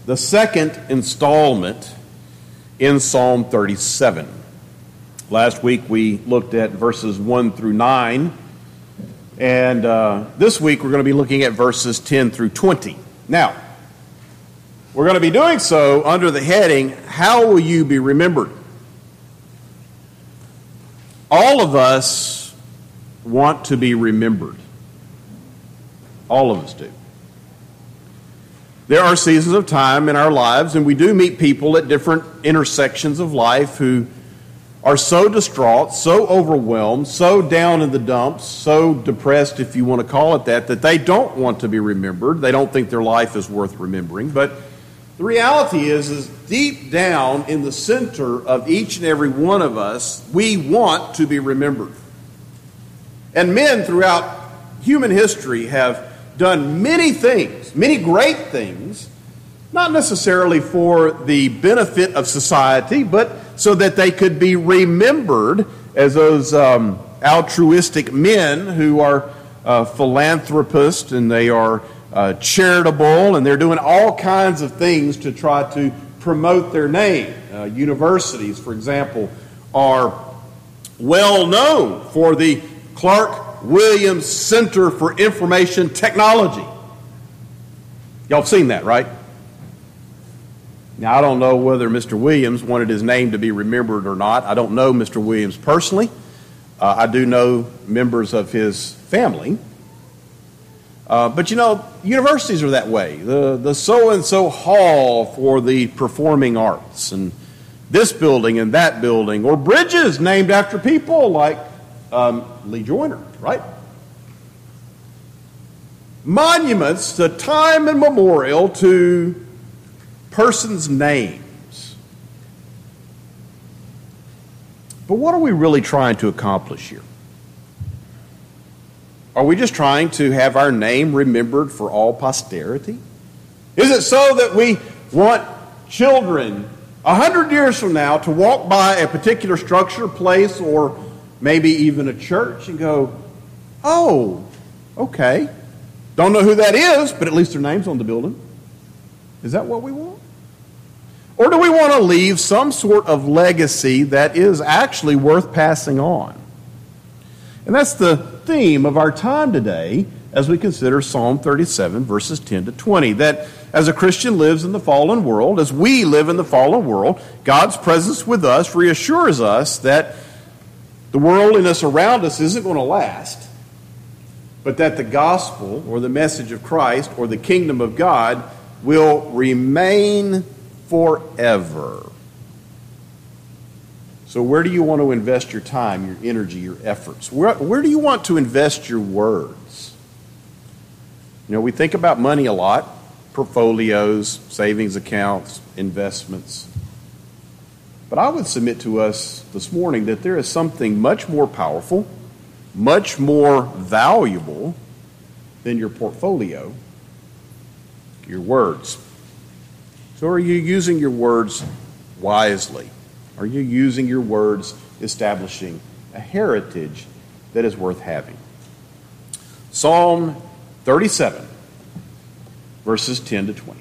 the second installment in Psalm 37. Last week we looked at verses 1 through 9, and this week we're going to be looking at verses 10 through 20. Now, we're going to be doing so under the heading, How Will You Be Remembered? All of us want to be remembered. All of us do. There are seasons of time in our lives, and we do meet people at different intersections of life who are so distraught, so overwhelmed, so down in the dumps, so depressed, if you want to call it that they don't want to be remembered. They don't think their life is worth remembering. But the reality is deep down in the center of each and every one of us, we want to be remembered. And men throughout human history have done many things, many great things, not necessarily for the benefit of society, but so that they could be remembered as those altruistic men who are philanthropists, and they are charitable, and they're doing all kinds of things to try to promote their name. Universities, for example, are well known for the Clark Williams Center for Information Technology. Y'all have seen that, right? Now, I don't know whether Mr. Williams wanted his name to be remembered or not. I don't know Mr. Williams personally. I do know members of his family. But you know, universities are that way. The so-and-so hall for the performing arts, and this building and that building, or bridges named after people like Lee Joyner, right? Monuments to time and memorial to persons' names. But what are we really trying to accomplish here? Are we just trying to have our name remembered for all posterity? Is it so that we want children 100 years from now to walk by a particular structure, place, or maybe even a church and go, oh, okay. Don't know who that is, but at least their name's on the building. Is that what we want? Or do we want to leave some sort of legacy that is actually worth passing on? And that's the theme of our time today as we consider Psalm 37, verses 10 to 20. That as a Christian lives in the fallen world, as we live in the fallen world, God's presence with us reassures us that the worldliness around us isn't going to last, but that the gospel or the message of Christ or the kingdom of God will remain forever. So where do you want to invest your time, your energy, your efforts? Where do you want to invest your words? You know, we think about money a lot, portfolios, savings accounts, investments. But I would submit to us this morning that there is something much more powerful, much more valuable than your portfolio, your words. So are you using your words wisely? Are you using your words establishing a heritage that is worth having? Psalm 37, verses 10 to 20.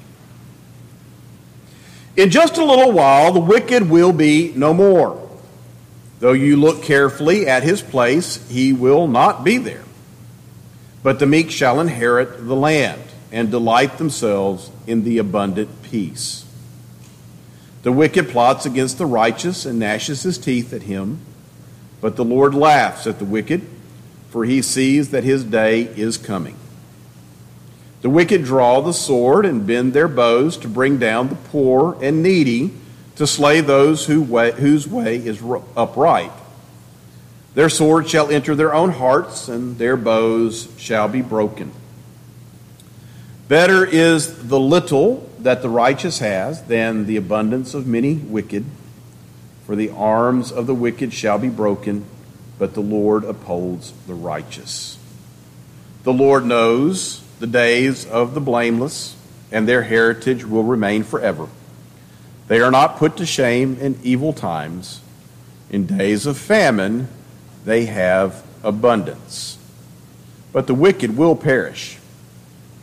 In just a little while, the wicked will be no more. Though you look carefully at his place, he will not be there. But the meek shall inherit the land and delight themselves in the abundant peace. The wicked plots against the righteous and gnashes his teeth at him. But the Lord laughs at the wicked, for he sees that his day is coming. The wicked draw the sword and bend their bows to bring down the poor and needy, to slay those whose way is upright. Their sword shall enter their own hearts, and their bows shall be broken. Better is the little that the righteous has than the abundance of many wicked. For the arms of the wicked shall be broken, but the Lord upholds the righteous. The Lord knows the days of the blameless, and their heritage will remain forever. They are not put to shame in evil times. In days of famine, they have abundance. But the wicked will perish.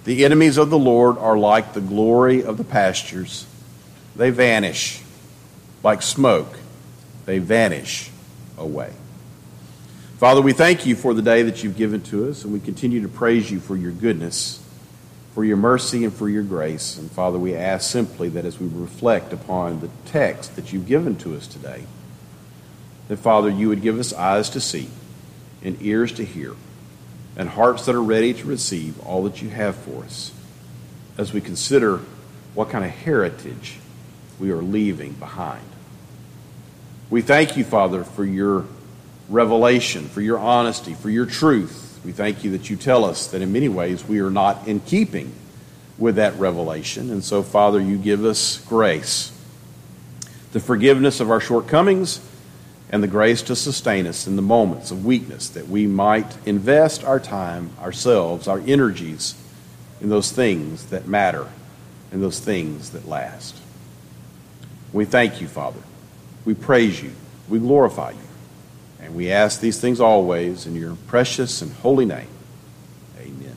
The enemies of the Lord are like the glory of the pastures. They vanish like smoke. They vanish away. Father, we thank you for the day that you've given to us, and we continue to praise you for your goodness, for your mercy, and for your grace. And Father, we ask simply that as we reflect upon the text that you've given to us today, that, Father, you would give us eyes to see and ears to hear and hearts that are ready to receive all that you have for us as we consider what kind of heritage we are leaving behind. We thank you, Father, for your revelation, for your honesty, for your truth. We thank you that you tell us that in many ways we are not in keeping with that revelation. And so, Father, you give us grace, the forgiveness of our shortcomings, and the grace to sustain us in the moments of weakness, that we might invest our time, ourselves, our energies in those things that matter and those things that last. We thank you, Father. We praise you. We glorify you. And we ask these things always in your precious and holy name. Amen.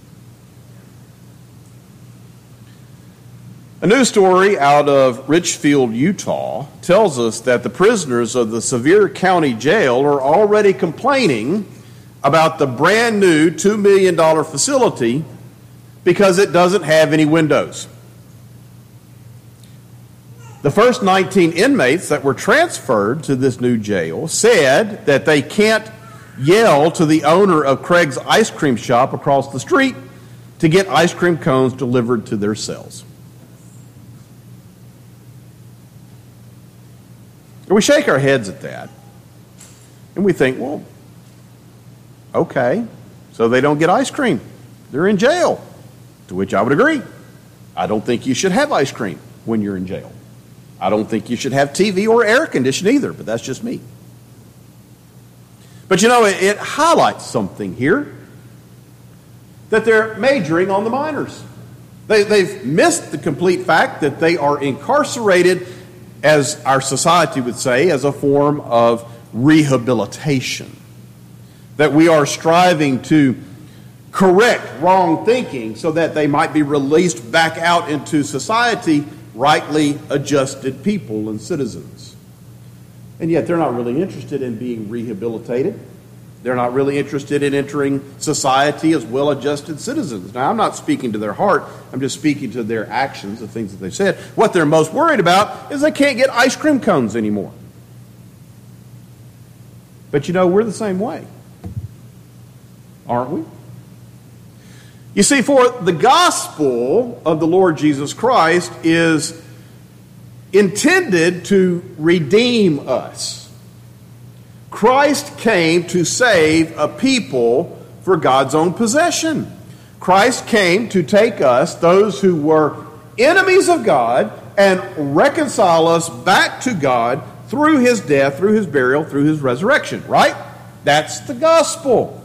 A news story out of Richfield, Utah, tells us that the prisoners of the Sevier County Jail are already complaining about the brand new $2 million facility because it doesn't have any windows. The first 19 inmates that were transferred to this new jail said that they can't yell to the owner of Craig's ice cream shop across the street to get ice cream cones delivered to their cells. And we shake our heads at that, and we think, well, okay, so they don't get ice cream. They're in jail, to which I would agree. I don't think you should have ice cream when you're in jail. I don't think you should have TV or air conditioning either, but that's just me. But you know, it highlights something here, that they're majoring on the minors. They've missed the complete fact that they are incarcerated, as our society would say, as a form of rehabilitation. That we are striving to correct wrong thinking so that they might be released back out into society, rightly adjusted people and citizens. And yet they're not really interested in being rehabilitated. They're not really interested in entering society as well-adjusted citizens. Now, I'm not speaking to their heart. I'm just speaking to their actions, the things that they've said. What they're most worried about is they can't get ice cream cones anymore. But you know, we're the same way, aren't we? You see, for the gospel of the Lord Jesus Christ is intended to redeem us. Christ came to save a people for God's own possession. Christ came to take us, those who were enemies of God, and reconcile us back to God through his death, through his burial, through his resurrection, right? That's the gospel.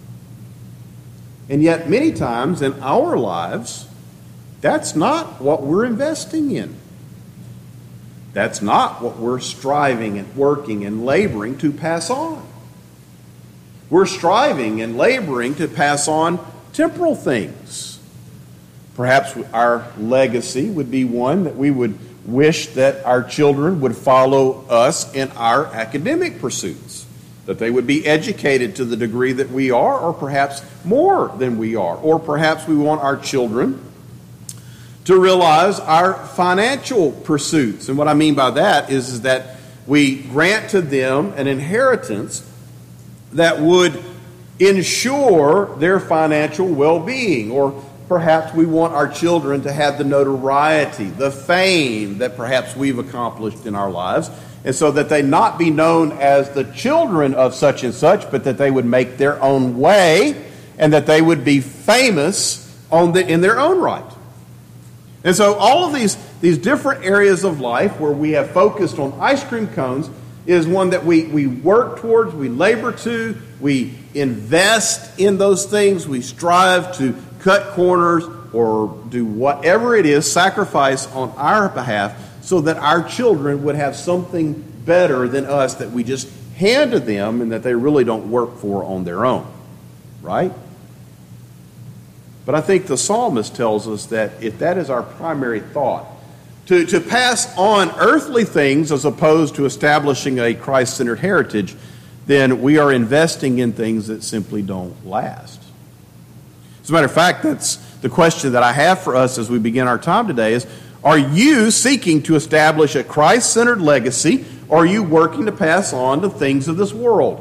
And yet many times in our lives, that's not what we're investing in. That's not what we're striving and working and laboring to pass on. We're striving and laboring to pass on temporal things. Perhaps our legacy would be one that we would wish that our children would follow us in our academic pursuits, that they would be educated to the degree that we are, or perhaps more than we are. Or perhaps we want our children to realize our financial pursuits. And what I mean by that is that we grant to them an inheritance that would ensure their financial well-being. Or perhaps we want our children to have the notoriety, the fame that perhaps we've accomplished in our lives, and so that they not be known as the children of such and such, but that they would make their own way and that they would be famous in their own right. And so all of these different areas of life where we have focused on ice cream cones is one that we work towards, we labor to, we invest in those things, we strive to cut corners or do whatever it is, sacrifice on our behalf so that our children would have something better than us that we just hand to them and that they really don't work for on their own. Right? But I think the psalmist tells us that if that is our primary thought, to pass on earthly things as opposed to establishing a Christ-centered heritage, then we are investing in things that simply don't last. As a matter of fact, that's the question that I have for us as we begin our time today is, are you seeking to establish a Christ-centered legacy, or are you working to pass on the things of this world?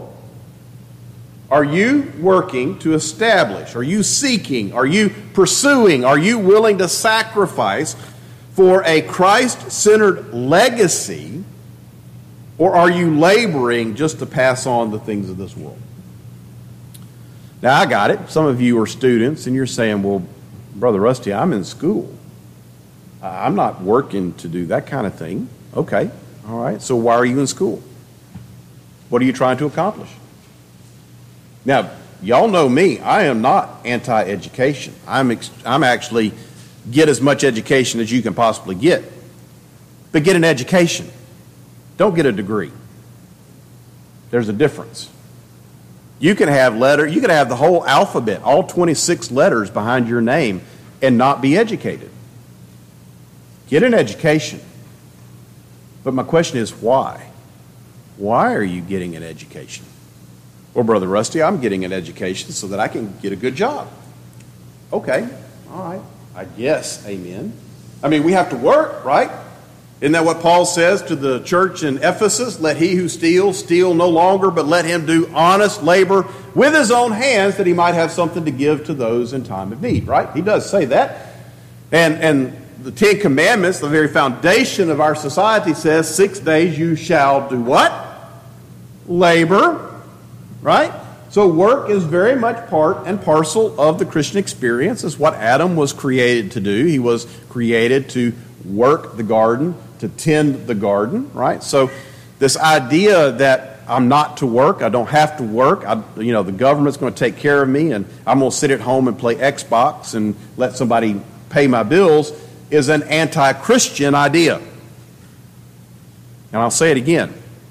Are you working to establish? Are you seeking? Are you pursuing? Are you willing to sacrifice for a Christ-centered legacy, or are you laboring just to pass on the things of this world? Now, I got it. Some of you are students, and you're saying, well, Brother Rusty, I'm in school. I'm not working to do that kind of thing. Okay, all right. So why are you in school? What are you trying to accomplish? Now, y'all know me. I am not anti-education. I'm actually get as much education as you can possibly get. But get an education. Don't get a degree. There's a difference. You can have the whole alphabet, all 26 letters behind your name, and not be educated. Get an education. But my question is, why? Why are you getting an education? Well, Brother Rusty, I'm getting an education so that I can get a good job. Okay, all right, I guess, amen. I mean, we have to work, right? Isn't that what Paul says to the church in Ephesus? Let he who steals, steal no longer, but let him do honest labor with his own hands, that he might have something to give to those in time of need, right? He does say that. And the Ten Commandments, the very foundation of our society, says 6 days you shall do what? Labor, right? So work is very much part and parcel of the Christian experience. It's what Adam was created to do. He was created to work the garden, to tend the garden, right? So this idea that I'm not to work, I don't have to work, the government's going to take care of me, and I'm going to sit at home and play Xbox and let somebody pay my bills, is an anti-Christian idea. And I'll say it again.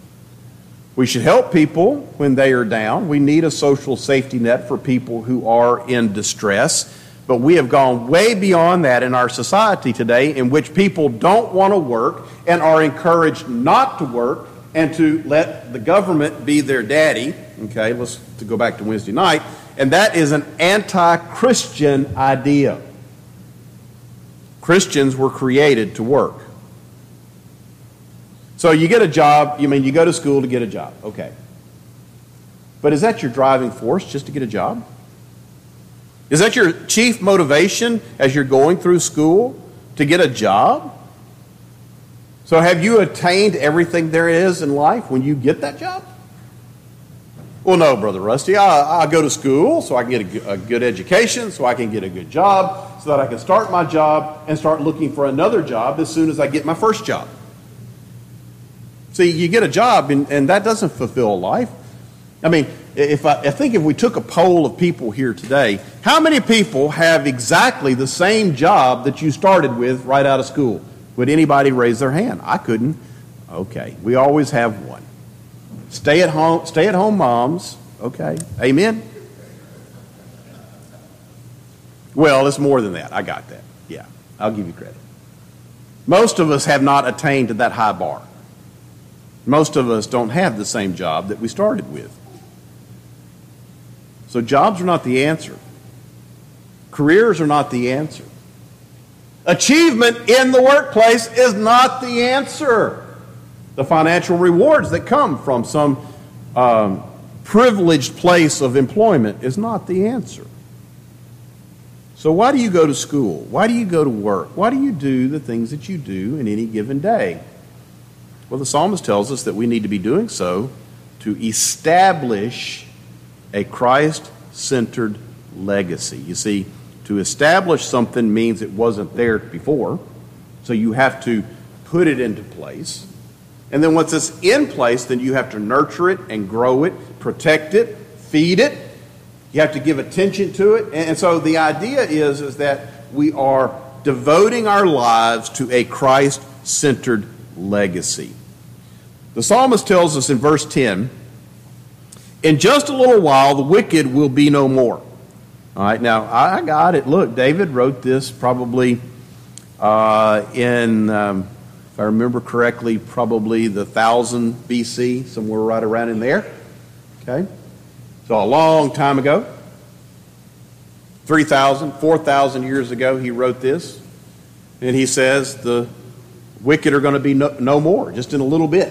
We should help people when they are down. We need a social safety net for people who are in distress. But we have gone way beyond that in our society today, in which people don't want to work and are encouraged not to work and to let the government be their daddy. Okay, let's go back to Wednesday night. And that is an anti-Christian idea. Christians were created to work. So you get a job, you go to school to get a job, okay. But is that your driving force, just to get a job? Is that your chief motivation as you're going through school, to get a job? So have you attained everything there is in life when you get that job? Well, no, Brother Rusty, I go to school so I can get a good education, so I can get a good job, so that I can start my job and start looking for another job as soon as I get my first job. See, you get a job, and that doesn't fulfill life. I mean, I think if we took a poll of people here today, how many people have exactly the same job that you started with right out of school? Would anybody raise their hand? I couldn't. Okay, we always have one. Stay at home moms. Okay, amen? Well, it's more than that. I got that. Yeah, I'll give you credit. Most of us have not attained to that high bar. Most of us don't have the same job that we started with. So jobs are not the answer. Careers are not the answer. Achievement in the workplace is not the answer. The financial rewards that come from some privileged place of employment is not the answer. So why do you go to school? Why do you go to work? Why do you do the things that you do in any given day? Well, the psalmist tells us that we need to be doing so to establish a Christ-centered legacy. You see, to establish something means it wasn't there before, so you have to put it into place. And then once it's in place, then you have to nurture it and grow it, protect it, feed it. You have to give attention to it. And so the idea is that we are devoting our lives to a Christ-centered legacy. The psalmist tells us in verse 10, "In just a little while the wicked will be no more, All right, now I got it. Look, David wrote this probably if I remember correctly, probably the 1000 BC, somewhere right around in there. Okay? So a long time ago, 3,000, 4,000 years ago, he wrote this. And he says the wicked are going to be no more, just in a little bit.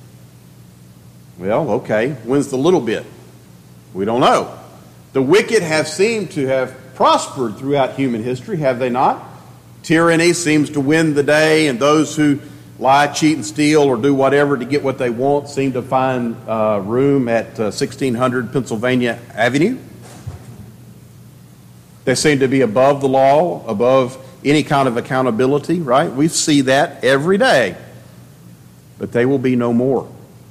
Well, okay, when's the little bit? We don't know. The wicked have seemed to have prospered throughout human history, have they not? Tyranny seems to win the day, and those who lie, cheat, and steal or do whatever to get what they want seem to find room at 1600 Pennsylvania Avenue. They seem to be above the law, above any kind of accountability, right? We see that every day. But they will be no more.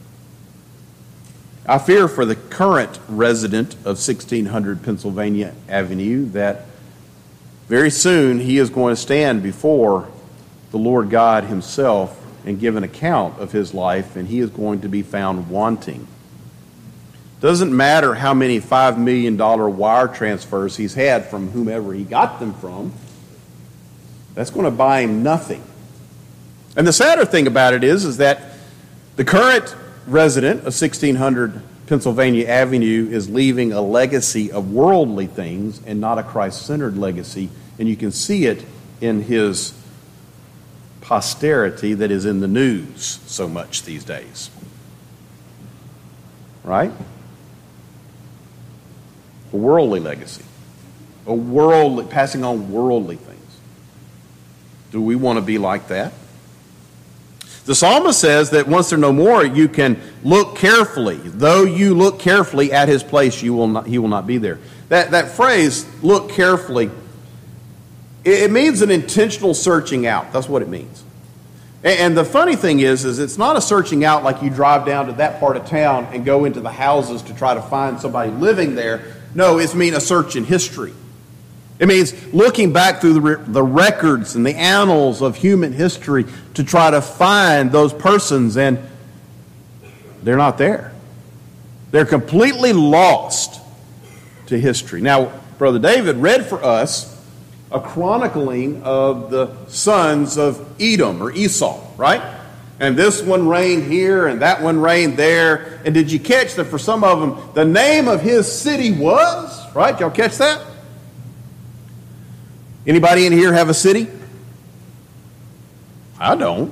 I fear for the current resident of 1600 Pennsylvania Avenue that very soon he is going to stand before the Lord God himself and give an account of his life, and he is going to be found wanting. Doesn't matter how many $5 million wire transfers he's had from whomever he got them from. That's going to buy him nothing. And the sadder thing about it is that the current resident of 1600 Pennsylvania Avenue is leaving a legacy of worldly things and not a Christ-centered legacy. And you can see it in his posterity that is in the news so much these days. Right? A worldly legacy. Passing on worldly things. Do we want to be like that? The psalmist says that once they're no more, you can look carefully. Though you look carefully at his place, he will not be there. That phrase, look carefully, it means an intentional searching out. That's what it means. And the funny thing is it's not a searching out like you drive down to that part of town and go into the houses to try to find somebody living there. No, it's mean a search in history. It means looking back through the records and the annals of human history to try to find those persons, and they're not there. They're completely lost to history. Now, Brother David read for us a chronicling of the sons of Edom or Esau, right? And this one reigned here and that one reigned there. And did you catch that for some of them, the name of his city was, right? Y'all catch that? Anybody in here have a city? I don't.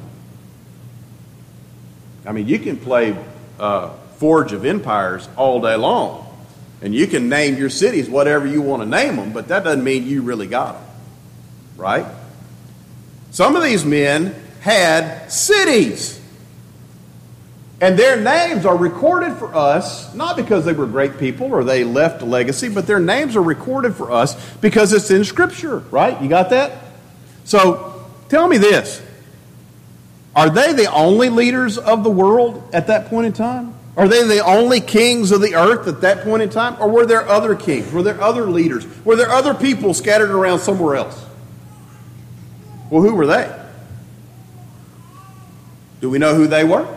I mean, you can play Forge of Empires all day long. And you can name your cities whatever you want to name them, but that doesn't mean you really got them. Right? Some of these men had cities. And their names are recorded for us, not because they were great people or they left a legacy, but their names are recorded for us because it's in Scripture, right? You got that? So, tell me this. Are they the only leaders of the world at that point in time? Are they the only kings of the earth at that point in time? Or were there other kings? Were there other leaders? Were there other people scattered around somewhere else? Well, who were they? Do we know who they were?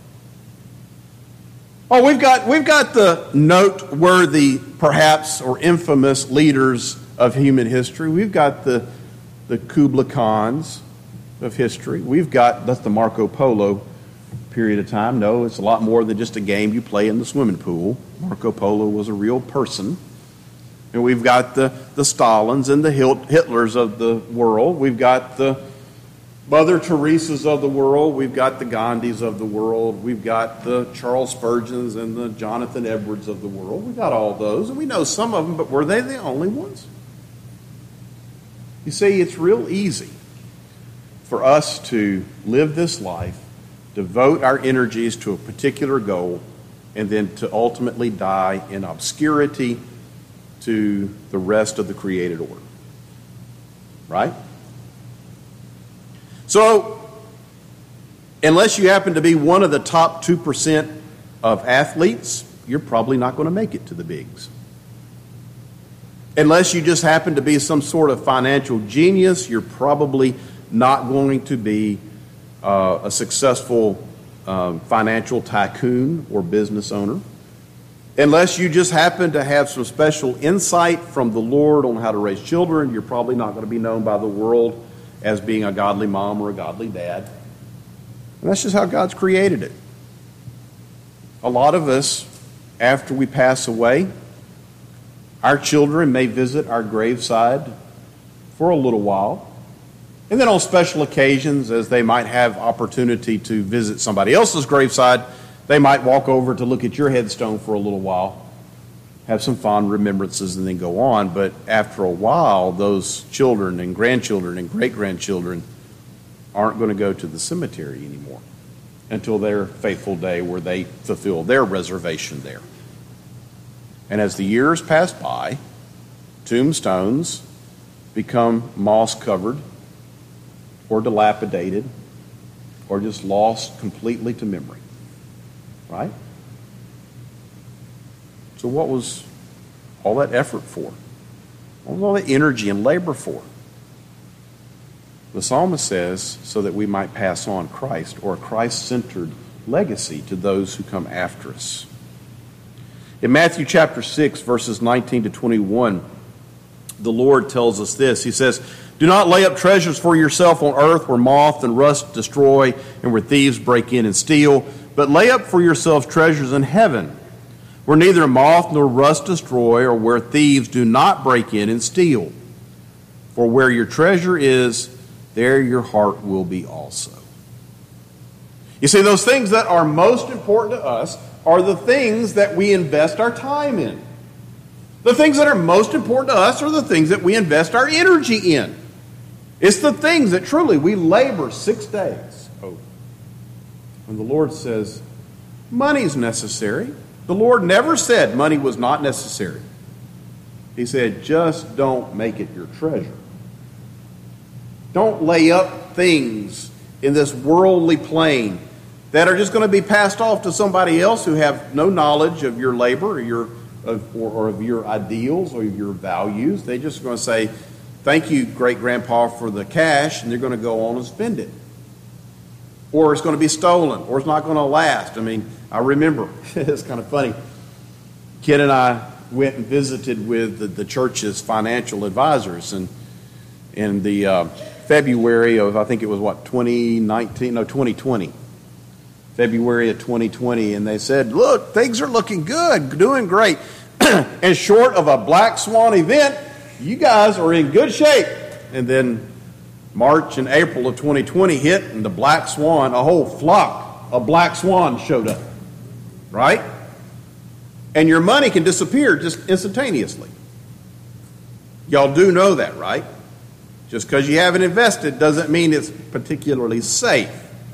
Oh, we've got the noteworthy, perhaps, or infamous leaders of human history. We've got the Kublai Khans of history. That's the Marco Polo period of time. No, it's a lot more than just a game you play in the swimming pool. Marco Polo was a real person. And we've got the Stalins and the Hitlers of the world. We've got the Mother Teresa's of the world. We've got the Gandhis of the world. We've got the Charles Spurgeons and the Jonathan Edwards of the world. We've got all those, and we know some of them, but were they the only ones? You see, it's real easy for us to live this life, devote our energies to a particular goal, and then to ultimately die in obscurity to the rest of the created order. Right? So, unless you happen to be one of the top 2% of athletes, you're probably not going to make it to the bigs. Unless you just happen to be some sort of financial genius, you're probably not going to be a successful financial tycoon or business owner. Unless you just happen to have some special insight from the Lord on how to raise children, you're probably not going to be known by the world as being a godly mom or a godly dad. And that's just how God's created it. A lot of us, after we pass away, our children may visit our graveside for a little while. And then on special occasions, as they might have opportunity to visit somebody else's graveside, they might walk over to look at your headstone for a little while, have some fond remembrances, and then go on. But after a while, those children and grandchildren and great-grandchildren aren't going to go to the cemetery anymore until their fateful day where they fulfill their reservation there. And as the years pass by, tombstones become moss-covered or dilapidated or just lost completely to memory. Right? So what was all that effort for? What was all that energy and labor for? The psalmist says, so that we might pass on Christ, or a Christ-centered legacy to those who come after us. In Matthew chapter 6, verses 19 to 21, the Lord tells us this. He says, "Do not lay up treasures for yourself on earth where moth and rust destroy and where thieves break in and steal, but lay up for yourselves treasures in heaven, where neither moth nor rust destroy, or where thieves do not break in and steal. For where your treasure is, there your heart will be also." You see, those things that are most important to us are the things that we invest our time in. The things that are most important to us are the things that we invest our energy in. It's the things that truly we labor 6 days over. And the Lord says, money's necessary. The Lord never said money was not necessary. He said, just don't make it your treasure. Don't lay up things in this worldly plane that are just going to be passed off to somebody else who have no knowledge of your labor or of your ideals or your values. They're just going to say, thank you, great-grandpa, for the cash, and they're going to go on and spend it. Or it's going to be stolen, or it's not going to last. I mean, I remember, it's kind of funny. Ken and I went and visited with the church's financial advisors, and in the February of, I think it was 2020. February of 2020, and they said, look, things are looking good, doing great. And short of a black swan event, you guys are in good shape. And then March and April of 2020 hit, and the black swan, a whole flock of black swans showed up. Right? And your money can disappear just instantaneously. Y'all do know that, right? Just because you haven't invested doesn't mean it's particularly safe.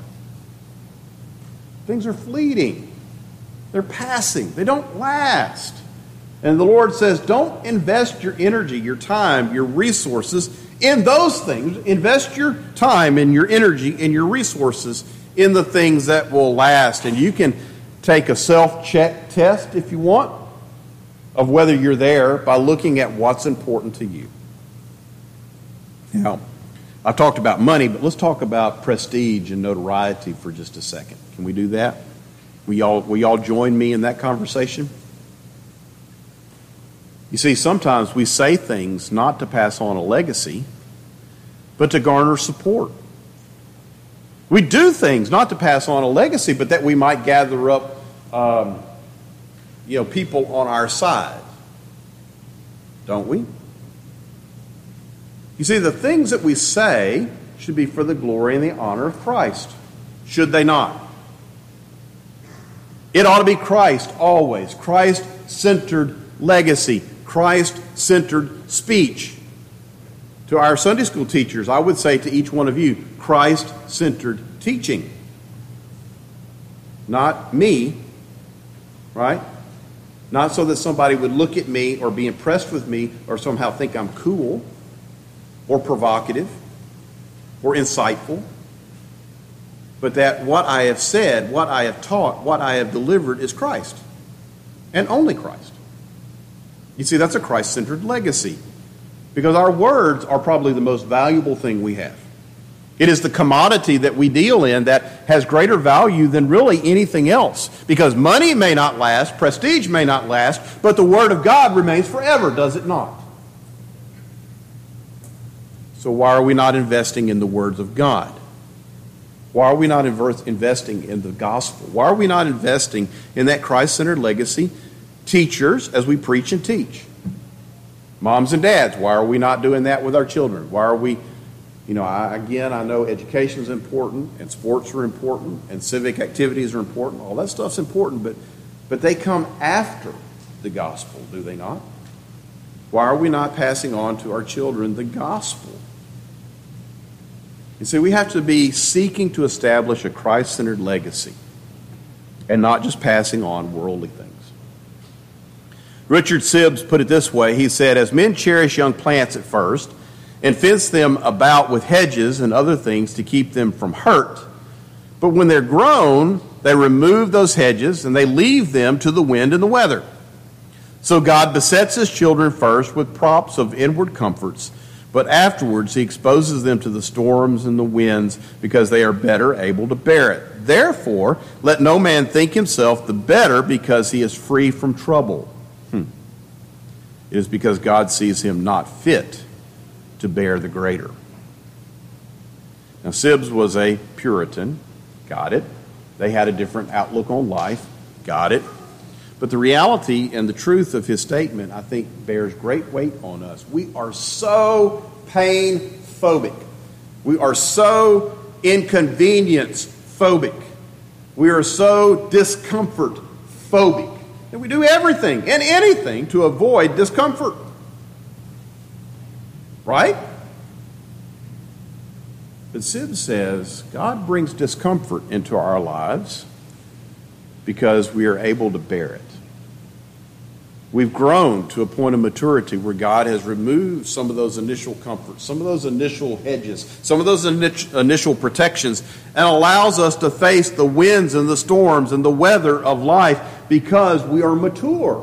Things are fleeting. They're passing. They don't last. And the Lord says, don't invest your energy, your time, your resources in those things. Invest your time and your energy and your resources in the things that will last. And you can take a self-check test if you want of whether you're there by looking at what's important to you. Now, I talked about money, but let's talk about prestige and notoriety for just a second. Can we do that? Will y'all join me in that conversation? You see, sometimes we say things not to pass on a legacy, but to garner support. We do things not to pass on a legacy, but that we might gather up, people on our side. Don't we? You see, the things that we say should be for the glory and the honor of Christ, should they not? It ought to be Christ always, Christ-centered legacy, Christ-centered speech. To our Sunday school teachers, I would say to each one of you, Christ-centered teaching. Not me, right? Not so that somebody would look at me or be impressed with me or somehow think I'm cool or provocative or insightful, but that what I have said, what I have taught, what I have delivered is Christ, and only Christ. You see, that's a Christ-centered legacy, because our words are probably the most valuable thing we have. It is the commodity that we deal in that has greater value than really anything else. Because money may not last, prestige may not last, but the Word of God remains forever, does it not? So why are we not investing in the words of God? Why are we not investing in the gospel? Why are we not investing in that Christ-centered legacy? Teachers, as we preach and teach. Moms and dads, why are we not doing that with our children? Why are we... I know education is important, and sports are important, and civic activities are important. All that stuff's important, but they come after the gospel, do they not? Why are we not passing on to our children the gospel? You see, we have to be seeking to establish a Christ-centered legacy and not just passing on worldly things. Richard Sibbes put it this way. He said, as men cherish young plants at first, and fence them about with hedges and other things to keep them from hurt. But when they're grown, they remove those hedges and they leave them to the wind and the weather. So God besets his children first with props of inward comforts, but afterwards he exposes them to the storms and the winds because they are better able to bear it. Therefore, let no man think himself the better because he is free from trouble. It is because God sees him not fit to bear the greater. Now, Sibbes was a Puritan. Got it. They had a different outlook on life. Got it. But the reality and the truth of his statement, I think, bears great weight on us. We are so pain-phobic. We are so inconvenience-phobic. We are so discomfort-phobic. And we do everything and anything to avoid discomfort. Right? But Sibbes says God brings discomfort into our lives because we are able to bear it. We've grown to a point of maturity where God has removed some of those initial comforts, some of those initial hedges, some of those initial protections, and allows us to face the winds and the storms and the weather of life because we are mature.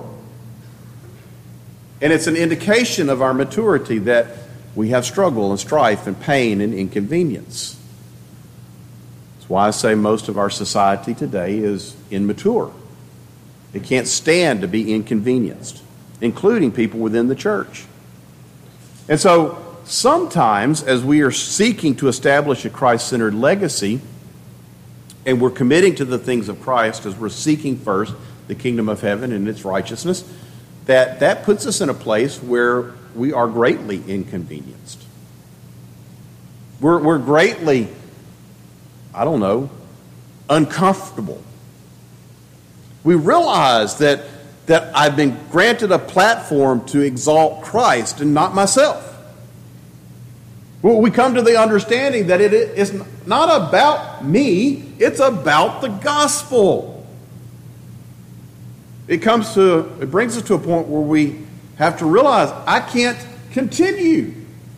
And it's an indication of our maturity that we have struggle and strife and pain and inconvenience. That's why I say most of our society today is immature. It can't stand to be inconvenienced, including people within the church. And so sometimes as we are seeking to establish a Christ-centered legacy and we're committing to the things of Christ as we're seeking first the kingdom of heaven and its righteousness, that puts us in a place where we are greatly inconvenienced. We're greatly, uncomfortable. We realize that I've been granted a platform to exalt Christ and not myself. Well, we come to the understanding that it is not about me, it's about the gospel. It brings us to a point where we have to realize I can't continue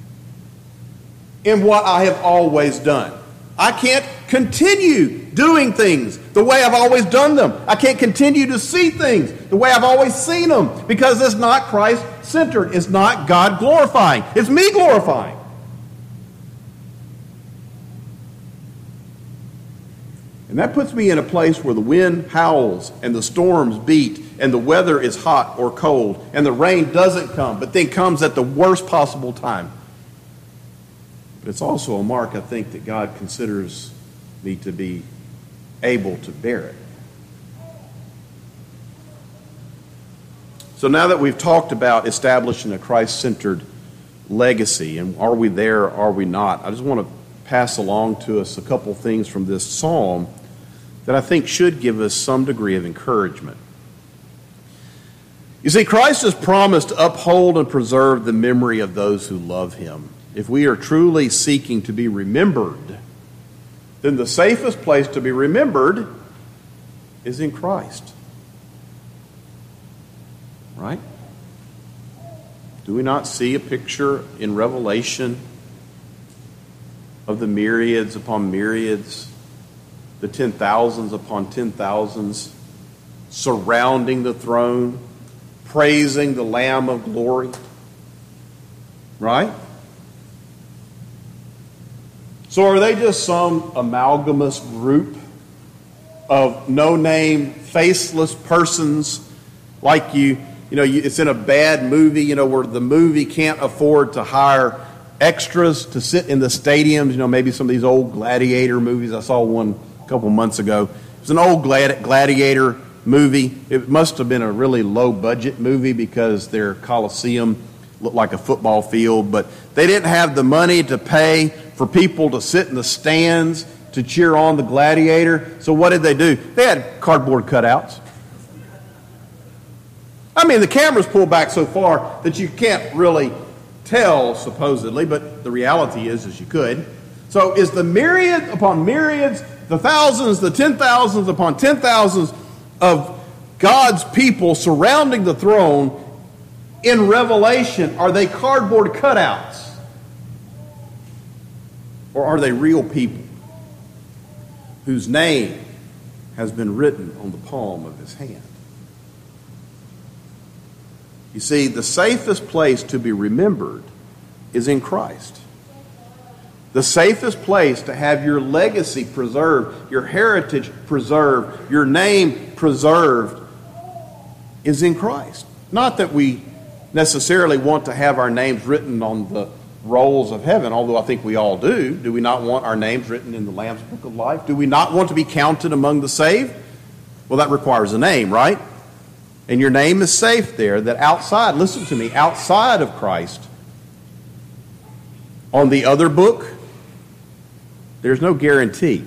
in what I have always done. I can't continue doing things the way I've always done them. I can't continue to see things the way I've always seen them because it's not Christ-centered. It's not God-glorifying. It's me glorifying. And that puts me in a place where the wind howls and the storms beat and the weather is hot or cold and the rain doesn't come, but then comes at the worst possible time. But it's also a mark, I think, that God considers me to be able to bear it. So now that we've talked about establishing a Christ-centered legacy, and are we there or are we not, I just want to pass along to us a couple things from this psalm that I think should give us some degree of encouragement. You see, Christ has promised to uphold and preserve the memory of those who love him. If we are truly seeking to be remembered, then the safest place to be remembered is in Christ. Right? Do we not see a picture in Revelation of the myriads upon myriads, the 10,000s upon 10,000s, surrounding the throne, praising the Lamb of glory? Right? So are they just some amalgamous group of no-name, faceless persons like it's in a bad movie, where the movie can't afford to hire extras to sit in the stadiums, maybe some of these old gladiator movies. I saw one a couple months ago. It was an old gladiator movie. It must have been a really low-budget movie because their Coliseum looked like a football field, but they didn't have the money to pay for people to sit in the stands to cheer on the gladiator. So what did they do? They had cardboard cutouts. I mean, the camera's pulled back so far that you can't really tell, supposedly, but the reality is you could. So is the myriad upon myriads, the thousands, the 10,000s upon 10,000s of God's people surrounding the throne in Revelation, are they cardboard cutouts? Or are they real people whose name has been written on the palm of his hand? You see, the safest place to be remembered is in Christ. The safest place to have your legacy preserved, your heritage preserved, your name preserved is in Christ. Not that we necessarily want to have our names written on the rolls of heaven, although I think we all do. Do we not want our names written in the Lamb's Book of Life? Do we not want to be counted among the saved? Well, that requires a name, right? And your name is safe there, that outside, listen to me, outside of Christ, on the other book, there's no guarantee.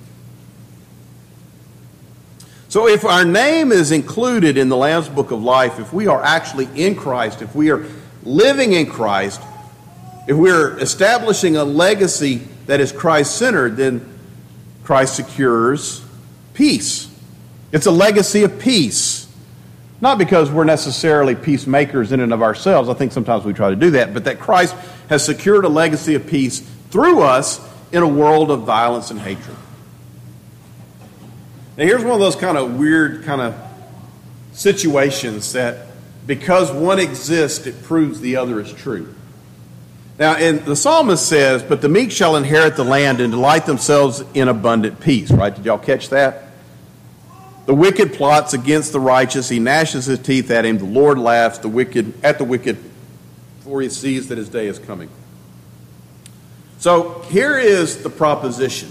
So if our name is included in the Lamb's Book of Life, if we are actually in Christ, if we are living in Christ, if we're establishing a legacy that is Christ-centered, then Christ secures peace. It's a legacy of peace. Not because we're necessarily peacemakers in and of ourselves. I think sometimes we try to do that. But that Christ has secured a legacy of peace through us in a world of violence and hatred. Now here's one of those kind of weird kind of situations that because one exists, it proves the other is true. Now, and the psalmist says, "But the meek shall inherit the land and delight themselves in abundant peace." Right? Did y'all catch that? The wicked plots against the righteous. He gnashes his teeth at him. The Lord laughs at the wicked, for he sees that his day is coming. So here is the proposition.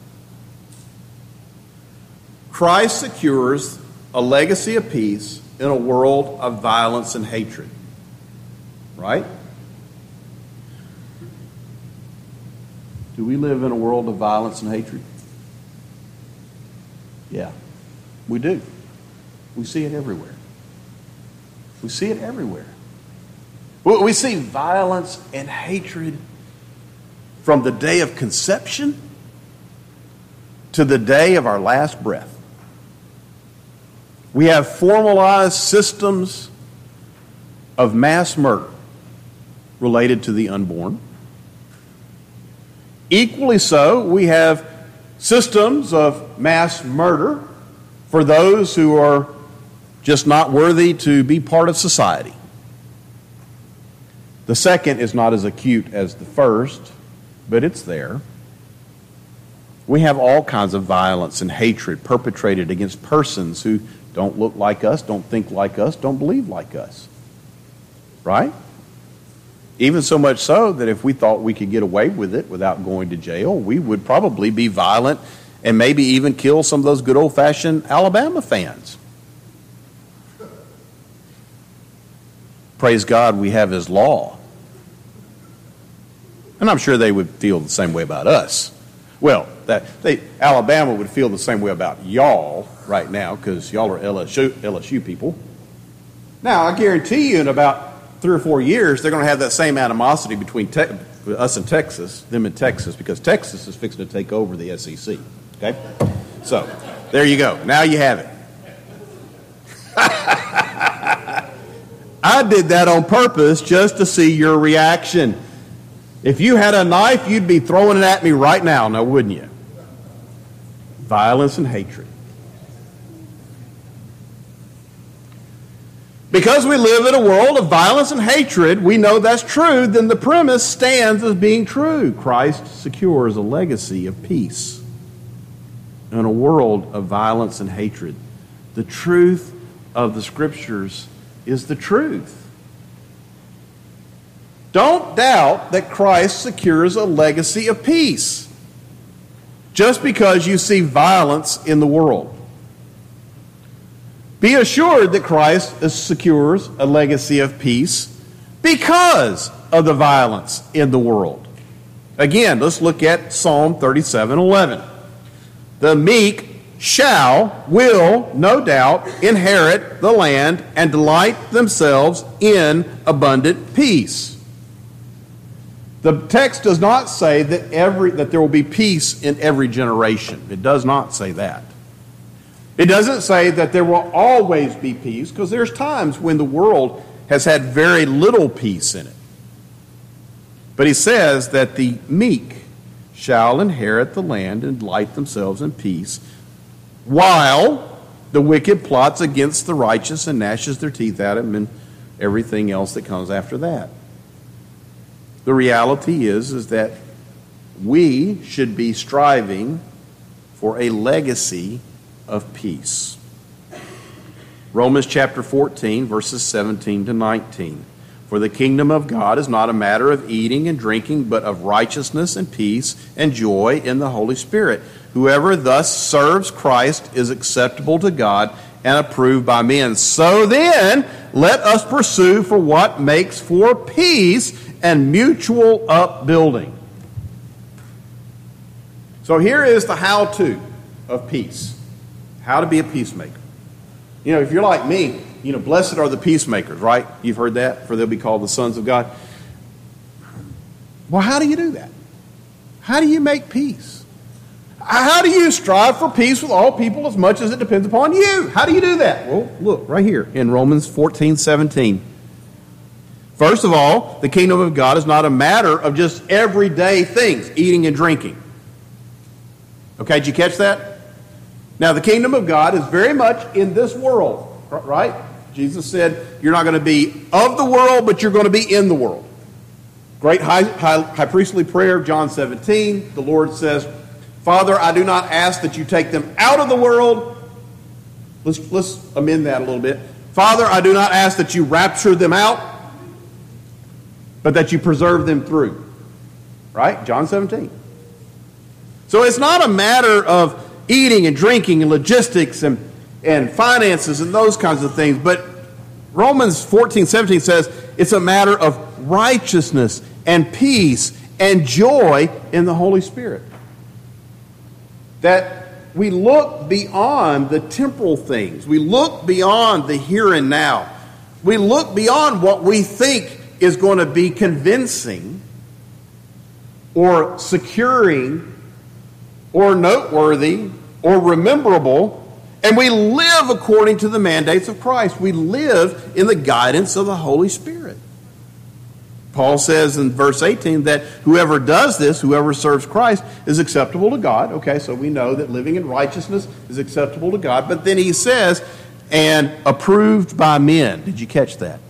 Christ secures a legacy of peace in a world of violence and hatred. Right? Do we live in a world of violence and hatred? Yeah, we do. We see it everywhere. We see it everywhere. We see violence and hatred from the day of conception to the day of our last breath. We have formalized systems of mass murder related to the unborn. Equally so, we have systems of mass murder for those who are just not worthy to be part of society. The second is not as acute as the first, but it's there. We have all kinds of violence and hatred perpetrated against persons who don't look like us, don't think like us, don't believe like us. Right? Even so much so that if we thought we could get away with it without going to jail, we would probably be violent and maybe even kill some of those good old-fashioned Alabama fans. Praise God, we have His law. And I'm sure they would feel the same way about us. Well, Alabama would feel the same way about y'all right now because y'all are LSU people. Now, I guarantee you in about 3 or 4 years, they're going to have that same animosity between us and Texas, them and Texas, because Texas is fixing to take over the SEC. Okay? So, there you go. Now you have it. I did that on purpose just to see your reaction. If you had a knife, you'd be throwing it at me right now, wouldn't you? Violence and hatred. Because we live in a world of violence and hatred, we know that's true, then the premise stands as being true. Christ secures a legacy of peace in a world of violence and hatred. The truth of the Scriptures is the truth. Don't doubt that Christ secures a legacy of peace just because you see violence in the world. Be assured that Christ secures a legacy of peace because of the violence in the world. Again, let's look at Psalm 37:11. The meek will, no doubt, inherit the land and delight themselves in abundant peace. The text does not say that there will be peace in every generation. It does not say that. It doesn't say that there will always be peace, because there's times when the world has had very little peace in it. But he says that the meek shall inherit the land and delight themselves in peace, while the wicked plots against the righteous and gnashes their teeth at him, and everything else that comes after that. The reality is that we should be striving for a legacy of peace. Romans chapter 14, verses 17 to 19. For the kingdom of God is not a matter of eating and drinking, but of righteousness and peace and joy in the Holy Spirit. Whoever thus serves Christ is acceptable to God and approved by men. So then, let us pursue for what makes for peace and mutual upbuilding. So here is the how-to of peace. How to be a peacemaker. You know, if you're like me, blessed are the peacemakers, right? You've heard that, for they'll be called the sons of God. Well, how do you do that? How do you make peace? How do you strive for peace with all people as much as it depends upon you? How do you do that? Well, look, right here in Romans 14:17. First of all, the kingdom of God is not a matter of just everyday things, eating and drinking. Okay, did you catch that? Now, the kingdom of God is very much in this world, right? Jesus said, you're not going to be of the world, but you're going to be in the world. Great high priestly prayer, John 17. The Lord says, Father, I do not ask that you take them out of the world. Let's amend that a little bit. Father, I do not ask that you rapture them out, but that you preserve them through. Right? John 17. So it's not a matter of eating and drinking and logistics and finances and those kinds of things. But Romans 14:17 says it's a matter of righteousness and peace and joy in the Holy Spirit. That we look beyond the temporal things. We look beyond the here and now. We look beyond what we think is going to be convincing or securing or noteworthy or rememberable, and we live according to the mandates of Christ. We live in the guidance of the Holy Spirit. Paul says in verse 18 that whoever does this, whoever serves Christ, is acceptable to God. Okay, so we know that living in righteousness is acceptable to God. But then he says, and approved by men. Did you catch that?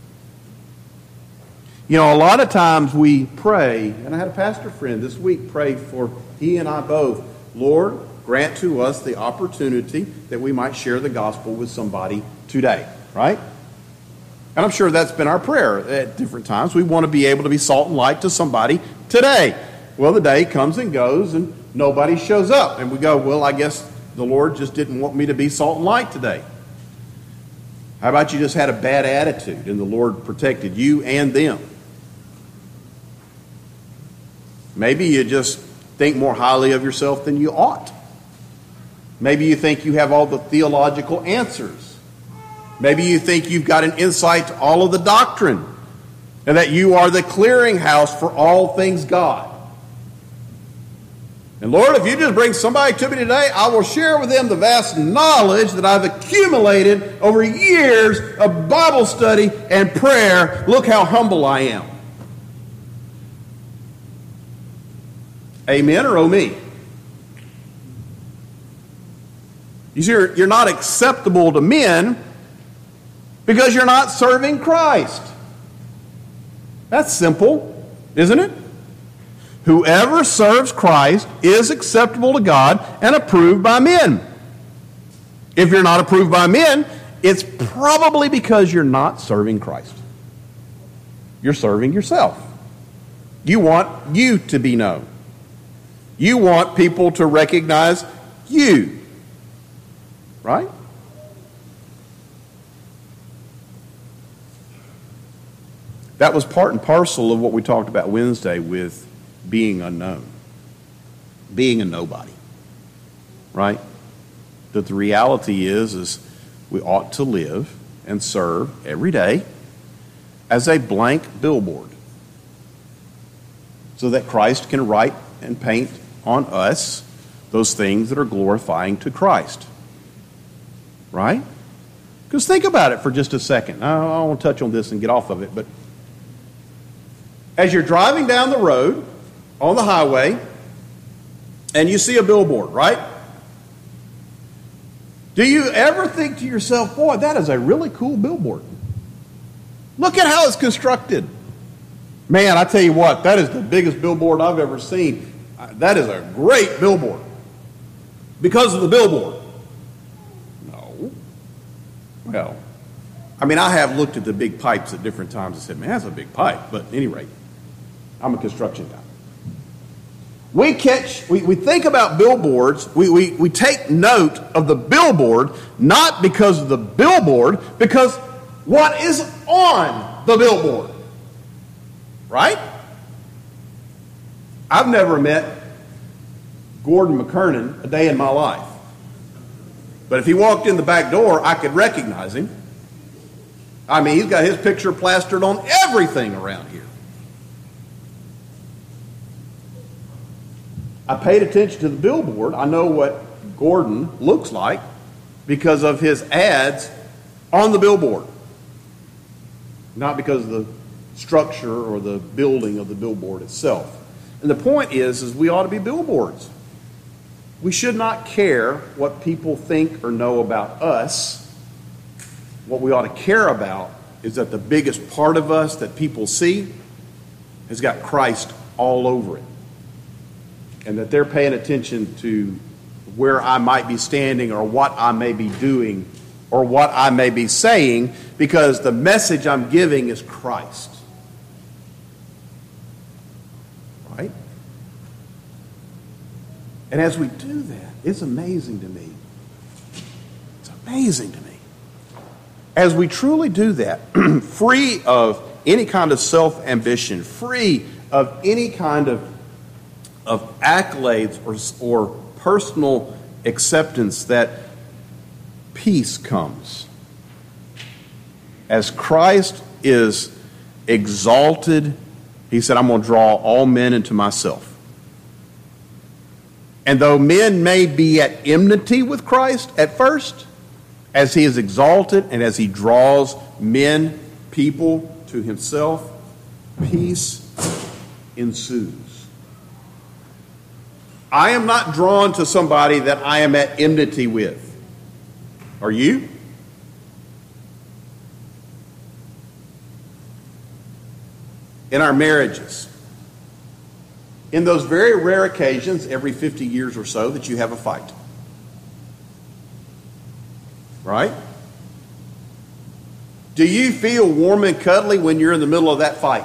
You know, a lot of times we pray, and I had a pastor friend this week pray for he and I both, Lord, grant to us the opportunity that we might share the gospel with somebody today, right? And I'm sure that's been our prayer at different times. We want to be able to be salt and light to somebody today. Well, the day comes and goes and nobody shows up. And we go, well, I guess the Lord just didn't want me to be salt and light today. How about you just had a bad attitude and the Lord protected you and them? Maybe you just think more highly of yourself than you ought. Maybe you think you have all the theological answers. Maybe you think you've got an insight to all of the doctrine and that you are the clearinghouse for all things God. And Lord, if you just bring somebody to me today, I will share with them the vast knowledge that I've accumulated over years of Bible study and prayer. Look how humble I am. Amen or oh me? You see, you're not acceptable to men Because you're not serving Christ. That's simple, isn't it? Whoever serves Christ is acceptable to God and approved by men. If you're not approved by men, it's probably because you're not serving Christ. You're serving yourself. You want you to be known. You want people to recognize you. Right? That was part and parcel of what we talked about Wednesday with being unknown. Being a nobody. Right? That the reality is we ought to live and serve every day as a blank billboard so that Christ can write and paint on us those things that are glorifying to Christ. Right? Because think about it for just a second. I don't want to touch on this and get off of it, but as you're driving down the road on the highway and you see a billboard, right? Do you ever think to yourself, boy, that is a really cool billboard. Look at how it's constructed. Man, I tell you what, that is the biggest billboard I've ever seen. That is a great billboard. Because of the billboard. No. Well, I mean, I have looked at the big pipes at different times and said, man, that's a big pipe. But at any rate, I'm a construction guy. We think about billboards, we take note of the billboard, not because of the billboard, because what is on the billboard. Right? I've never met Gordon McKernan a day in my life. But if he walked in the back door, I could recognize him. I mean, he's got his picture plastered on everything around here. I paid attention to the billboard. I know what Gordon looks like because of his ads on the billboard. Not because of the structure or the building of the billboard itself. And the point is we ought to be billboards. We should not care what people think or know about us. What we ought to care about is that the biggest part of us that people see has got Christ all over it. And that they're paying attention to where I might be standing or what I may be doing or what I may be saying, because the message I'm giving is Christ. Right? And as we do that, it's amazing to me. It's amazing to me. As we truly do that, free of any kind of self-ambition, free of any kind of accolades or personal acceptance, that peace comes. As Christ is exalted, he said, I'm going to draw all men into myself. And though men may be at enmity with Christ at first, as he is exalted and as he draws men, people to himself, peace ensues. I am not drawn to somebody that I am at enmity with. Are you? In our marriages, in those very rare occasions, every 50 years or so, that you have a fight. Right? Do you feel warm and cuddly when you're in the middle of that fight?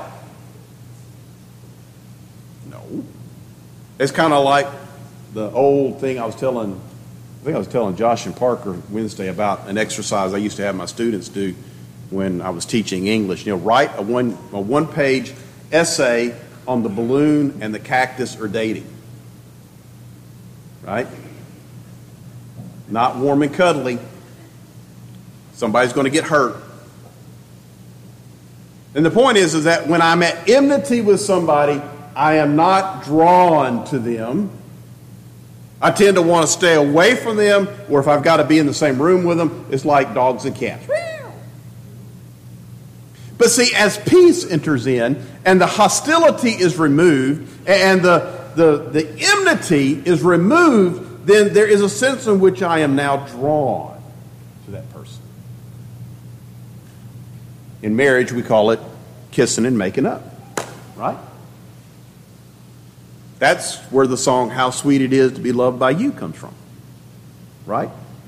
No. It's kind of like the old thing I think I was telling Josh and Parker Wednesday about an exercise I used to have my students do when I was teaching English. You know, write a one-page essay on the balloon and the cactus are dating. Right? Not warm and cuddly. Somebody's going to get hurt. And the point is that when I'm at enmity with somebody, I am not drawn to them. I tend to want to stay away from them, or if I've got to be in the same room with them, it's like dogs and cats. But see, as peace enters in, and the hostility is removed, and the enmity is removed, then there is a sense in which I am now drawn to that person. In marriage, we call it kissing and making up, right? That's where the song, How Sweet It Is to Be Loved by You, comes from, right?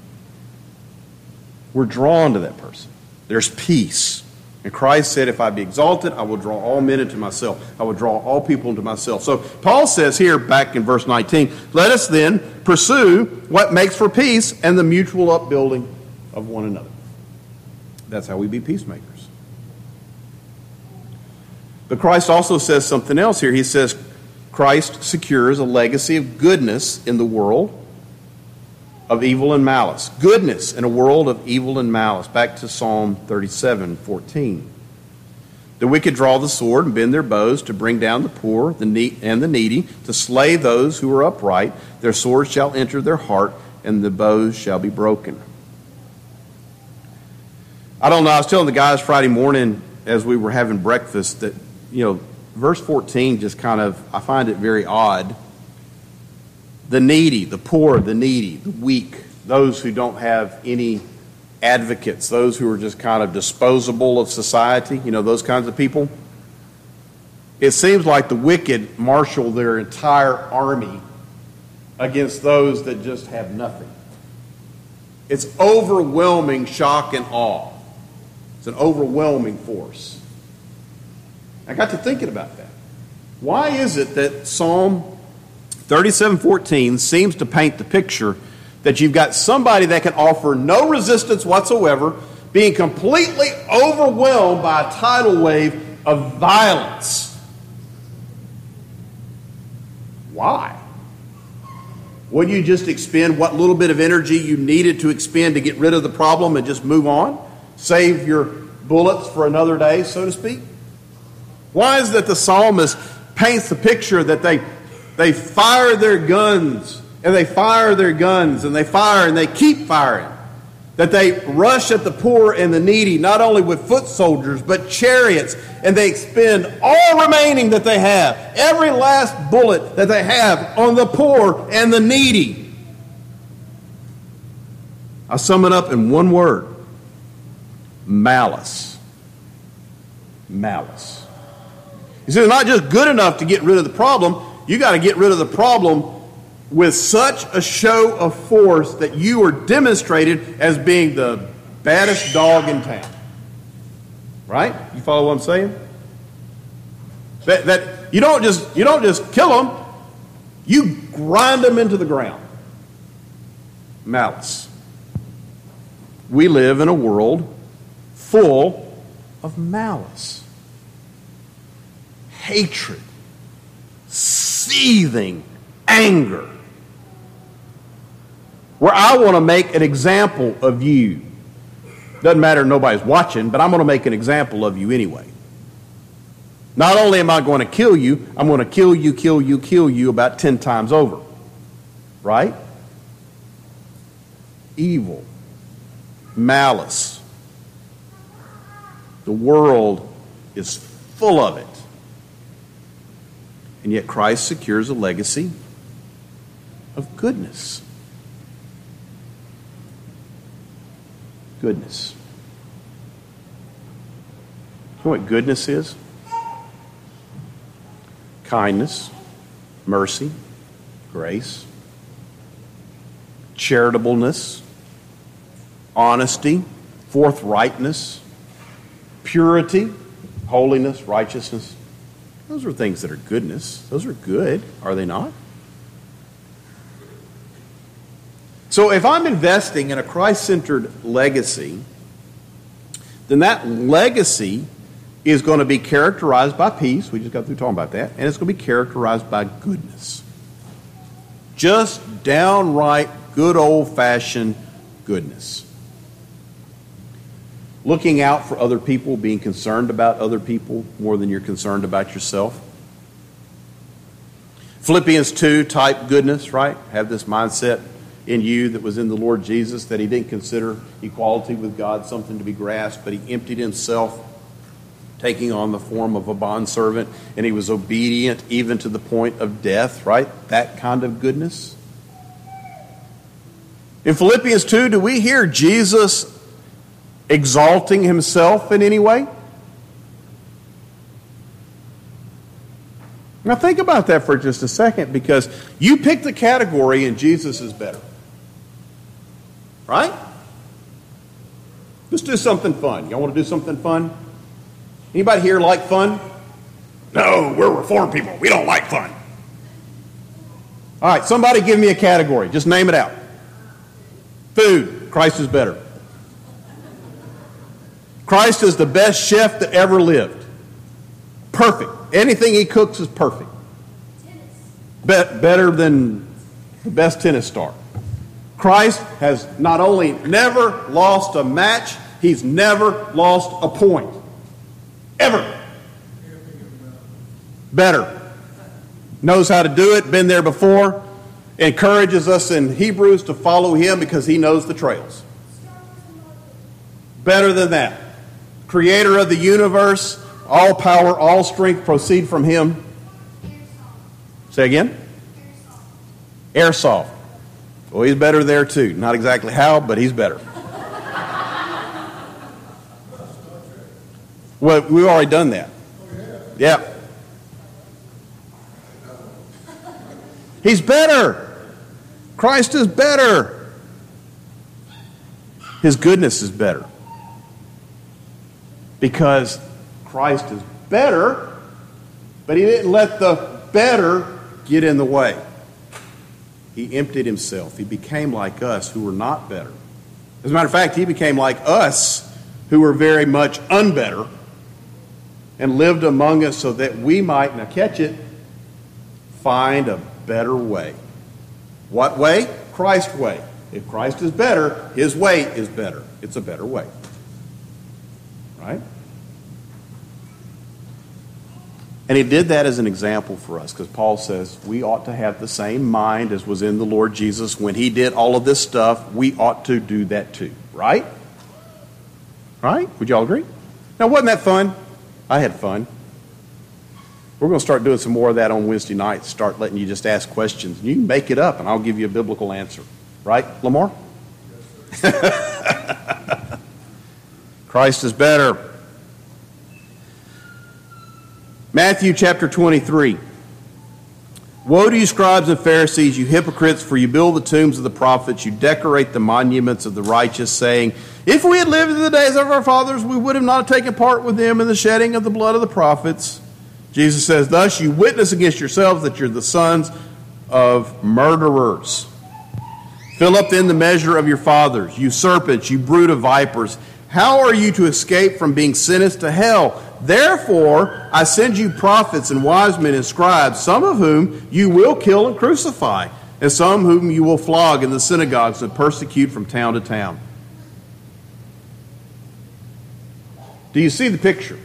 We're drawn to that person. There's peace. And Christ said, if I be exalted, I will draw all men into myself. I will draw all people into myself. So Paul says here, back in verse 19, let us then pursue what makes for peace and the mutual upbuilding of one another. That's how we be peacemakers. But Christ also says something else here. He says Christ secures a legacy of goodness in the world of evil and malice. Goodness in a world of evil and malice. Back to Psalm 37:14. The wicked draw the sword and bend their bows to bring down the poor and the needy, to slay those who are upright. Their swords shall enter their heart, and the bows shall be broken. I don't know, I was telling the guys Friday morning as we were having breakfast that, verse 14 just kind of, I find it very odd. The needy, the poor, the needy, the weak, those who don't have any advocates, those who are just kind of disposable of society, those kinds of people. It seems like the wicked marshal their entire army against those that just have nothing. It's overwhelming shock and awe. It's an overwhelming force. I got to thinking about that. Why is it that Psalm 37:14 seems to paint the picture that you've got somebody that can offer no resistance whatsoever, being completely overwhelmed by a tidal wave of violence? Why? Wouldn't you just expend what little bit of energy you needed to expend to get rid of the problem and just move on? Save your bullets for another day, so to speak? Why is it that the psalmist paints the picture that they fire their guns, and they fire their guns, and they fire, and they keep firing? That they rush at the poor and the needy, not only with foot soldiers, but chariots, and they expend all remaining that they have, every last bullet that they have on the poor and the needy. I sum it up in one word: malice. Malice. You see, it's not just good enough to get rid of the problem. You got to get rid of the problem with such a show of force that you are demonstrated as being the baddest dog in town. Right? You follow what I'm saying? That you don't just kill them, you grind them into the ground. Malice. We live in a world full of malice. Hatred. Seething anger. Where I want to make an example of you. Doesn't matter if nobody's watching, but I'm going to make an example of you anyway. Not only am I going to kill you, I'm going to kill you about 10 times over. Right? Evil. Malice. The world is full of it. And yet Christ secures a legacy of goodness. Goodness. You know what goodness is? Kindness, mercy, grace, charitableness, honesty, forthrightness, purity, holiness, righteousness. Those are things that are goodness. Those are good, are they not? So if I'm investing in a Christ-centered legacy, then that legacy is going to be characterized by peace. We just got through talking about that. And it's going to be characterized by goodness. Just downright good old-fashioned goodness. Looking out for other people, being concerned about other people more than you're concerned about yourself. Philippians 2 type goodness, right? Have this mindset in you that was in the Lord Jesus, that he didn't consider equality with God something to be grasped, but he emptied himself, taking on the form of a bondservant, and he was obedient even to the point of death, right? That kind of goodness. In Philippians 2, do we hear Jesus exalting himself in any way? Now think about that for just a second, because you pick the category and Jesus is better. Right? Let's do something fun. Y'all want to do something fun? Anybody here like fun? No, we're Reformed people. We don't like fun. All right, somebody give me a category. Just name it out. Food. Christ is better. Christ is the best chef that ever lived. Perfect. Anything he cooks is perfect. Better than the best tennis star. Christ has not only never lost a match, he's never lost a point. Ever. Better. Knows how to do it, been there before. Encourages us in Hebrews to follow him because he knows the trails. Better than that. Creator of the universe, all power, all strength proceed from him. Say again? Airsoft. Well, he's better there too. Not exactly how, but he's better. Well, we've already done that. Yeah. He's better. Christ is better. His goodness is better. Because Christ is better, but he didn't let the better get in the way. He emptied himself. He became like us who were not better. As a matter of fact, he became like us who were very much unbetter and lived among us so that we might, now catch it, find a better way. What way? Christ's way. If Christ is better, his way is better. It's a better way. Right? And he did that as an example for us, because Paul says we ought to have the same mind as was in the Lord Jesus. When he did all of this stuff, we ought to do that too. Right? Right? Would you all agree? Now, wasn't that fun? I had fun. We're going to start doing some more of that on Wednesday nights. Start letting you just ask questions. You can make it up, and I'll give you a biblical answer. Right, Lamar? Christ is better. Matthew chapter 23. Woe to you, scribes and Pharisees, you hypocrites, for you build the tombs of the prophets, you decorate the monuments of the righteous, saying, if we had lived in the days of our fathers, we would have not taken part with them in the shedding of the blood of the prophets. Jesus says, thus you witness against yourselves that you're the sons of murderers. Fill up then the measure of your fathers, you serpents, you brood of vipers. How are you to escape from being sentenced to hell? Therefore, I send you prophets and wise men and scribes, some of whom you will kill and crucify, and some whom you will flog in the synagogues and persecute from town to town. Do you see the picture?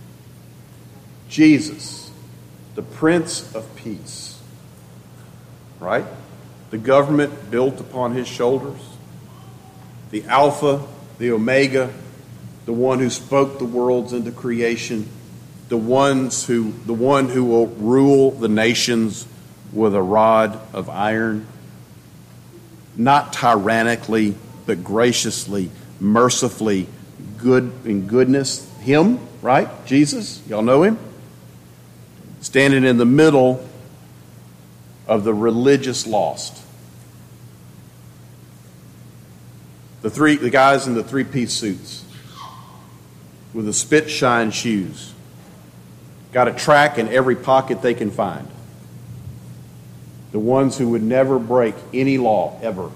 Jesus, the Prince of Peace, right? The government built upon his shoulders, the Alpha, the Omega, the one who spoke the worlds into creation, the one who will rule the nations with a rod of iron, not tyrannically, but graciously, mercifully, good in goodness. Him, right? Jesus, y'all know him? Standing in the middle of the religious lost. The guys in the three-piece suits with the spit shine shoes. Got a track in every pocket they can find. The ones who would never break any law ever.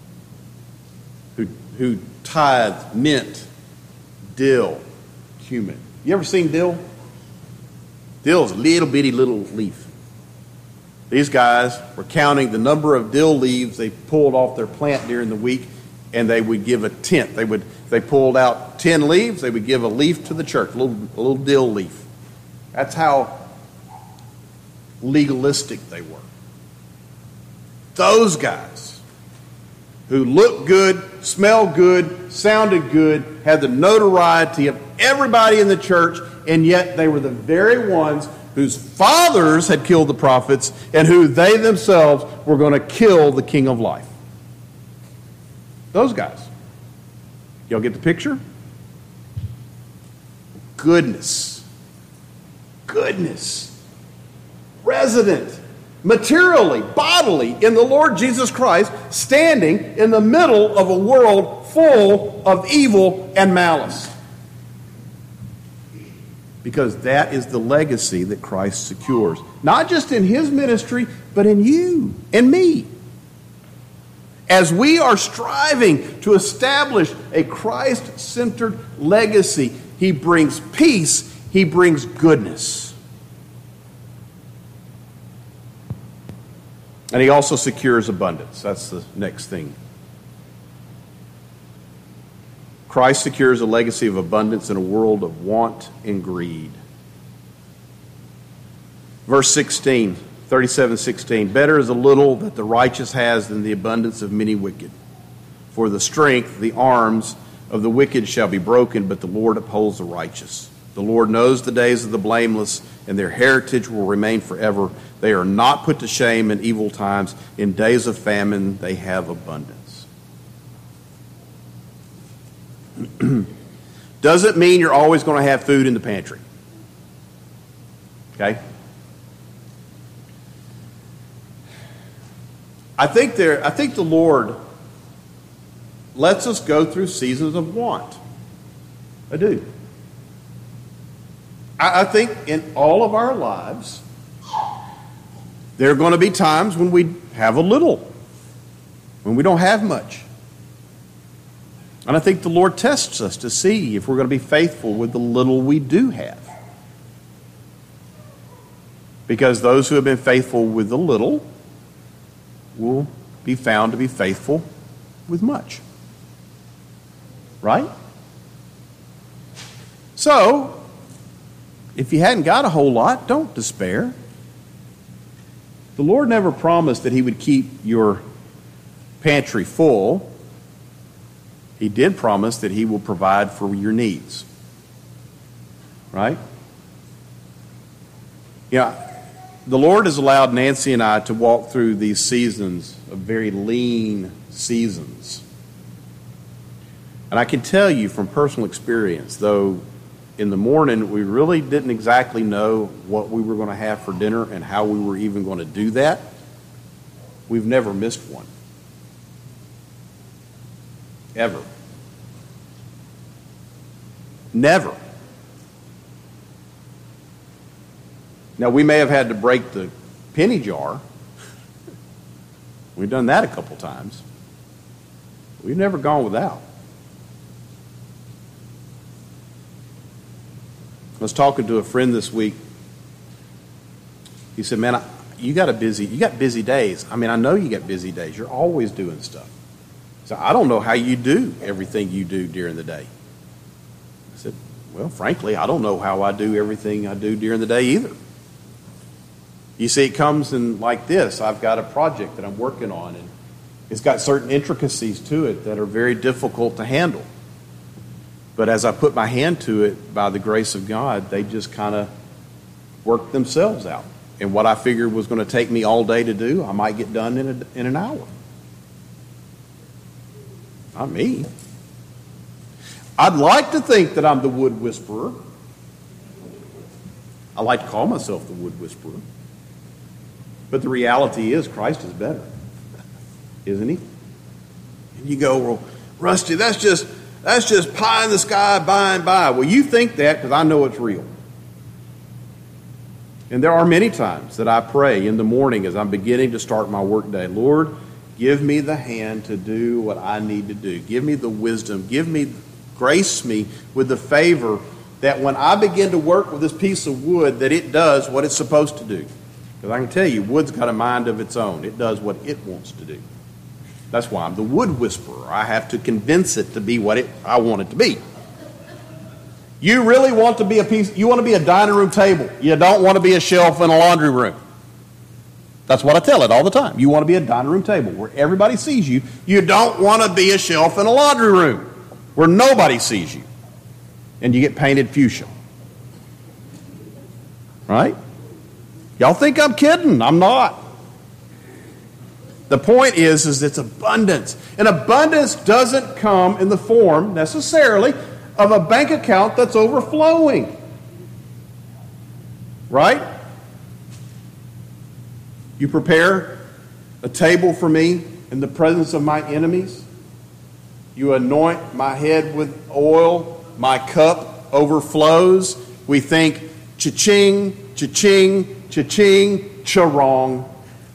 Who tithe mint, dill, cumin. You ever seen dill? Dill's a little bitty little leaf. These guys were counting the number of dill leaves they pulled off their plant during the week, and they would give a tenth. They pulled out 10 leaves, they would give a leaf to the church, a little dill leaf. That's how legalistic they were. Those guys who looked good, smelled good, sounded good, had the notoriety of everybody in the church, and yet they were the very ones whose fathers had killed the prophets and who they themselves were going to kill the King of Life. Those guys. Y'all get the picture? Goodness. resident, materially, bodily, in the Lord Jesus Christ, standing in the middle of a world full of evil and malice. Because that is the legacy that Christ secures. Not just in his ministry, but in you and me. As we are striving to establish a Christ-centered legacy, he brings peace, he brings goodness. And he also secures abundance. That's the next thing. Christ secures a legacy of abundance in a world of want and greed. Verse 16, 37:16. Better is a little that the righteous has than the abundance of many wicked. For the strength, the arms of the wicked shall be broken, but the Lord upholds the righteous. The Lord knows the days of the blameless, and their heritage will remain forever. They are not put to shame in evil times. In days of famine, they have abundance. Doesn't mean you're always going to have food in the pantry. Okay? I think the Lord lets us go through seasons of want. I do. I think in all of our lives, there are going to be times when we have a little, when we don't have much. And I think the Lord tests us to see if we're going to be faithful with the little we do have. Because those who have been faithful with the little will be found to be faithful with much. Right? So, if you hadn't got a whole lot, don't despair. The Lord never promised that he would keep your pantry full. He did promise that he will provide for your needs. Right? Yeah. The Lord has allowed Nancy and I to walk through these seasons of very lean seasons. And I can tell you from personal experience, though in the morning we really didn't exactly know what we were going to have for dinner and how we were even going to do that, we've never missed one. Ever. Never. Now, we may have had to break the penny jar. We've done that a couple times. We've never gone without. I was talking to a friend this week. He said, man, you got busy days. I mean, I know you got busy days. You're always doing stuff. So I don't know how you do everything you do during the day. I said, well, frankly, I don't know how I do everything I do during the day either. You see, it comes in like this. I've got a project that I'm working on, and it's got certain intricacies to it that are very difficult to handle. But as I put my hand to it, by the grace of God, they just kind of work themselves out. And what I figured was going to take me all day to do, I might get done in an hour. Not me. I'd like to think that I'm the wood whisperer. I like to call myself the wood whisperer. But the reality is Christ is better. Isn't he? And you go, well, Rusty, that's just pie in the sky by and by. Well, you think that because I know it's real. And there are many times that I pray in the morning as I'm beginning to start my work day, Lord, give me the hand to do what I need to do. Give me the wisdom. Grace me with the favor that when I begin to work with this piece of wood, that it does what it's supposed to do. Because I can tell you, wood's got a mind of its own. It does what it wants to do. That's why I'm the wood whisperer. I have to convince it to be what I want it to be. You really want to be you want to be a dining room table. You don't want to be a shelf in a laundry room. That's what I tell it all the time. You want to be a dining room table where everybody sees you. You don't want to be a shelf in a laundry room where nobody sees you. And you get painted fuchsia. Right? Y'all think I'm kidding. I'm not. The point is it's abundance. And abundance doesn't come in the form, necessarily, of a bank account that's overflowing. Right? You prepare a table for me in the presence of my enemies. You anoint my head with oil. My cup overflows. We think, cha-ching, cha-ching, cha-ching, cha-wrong.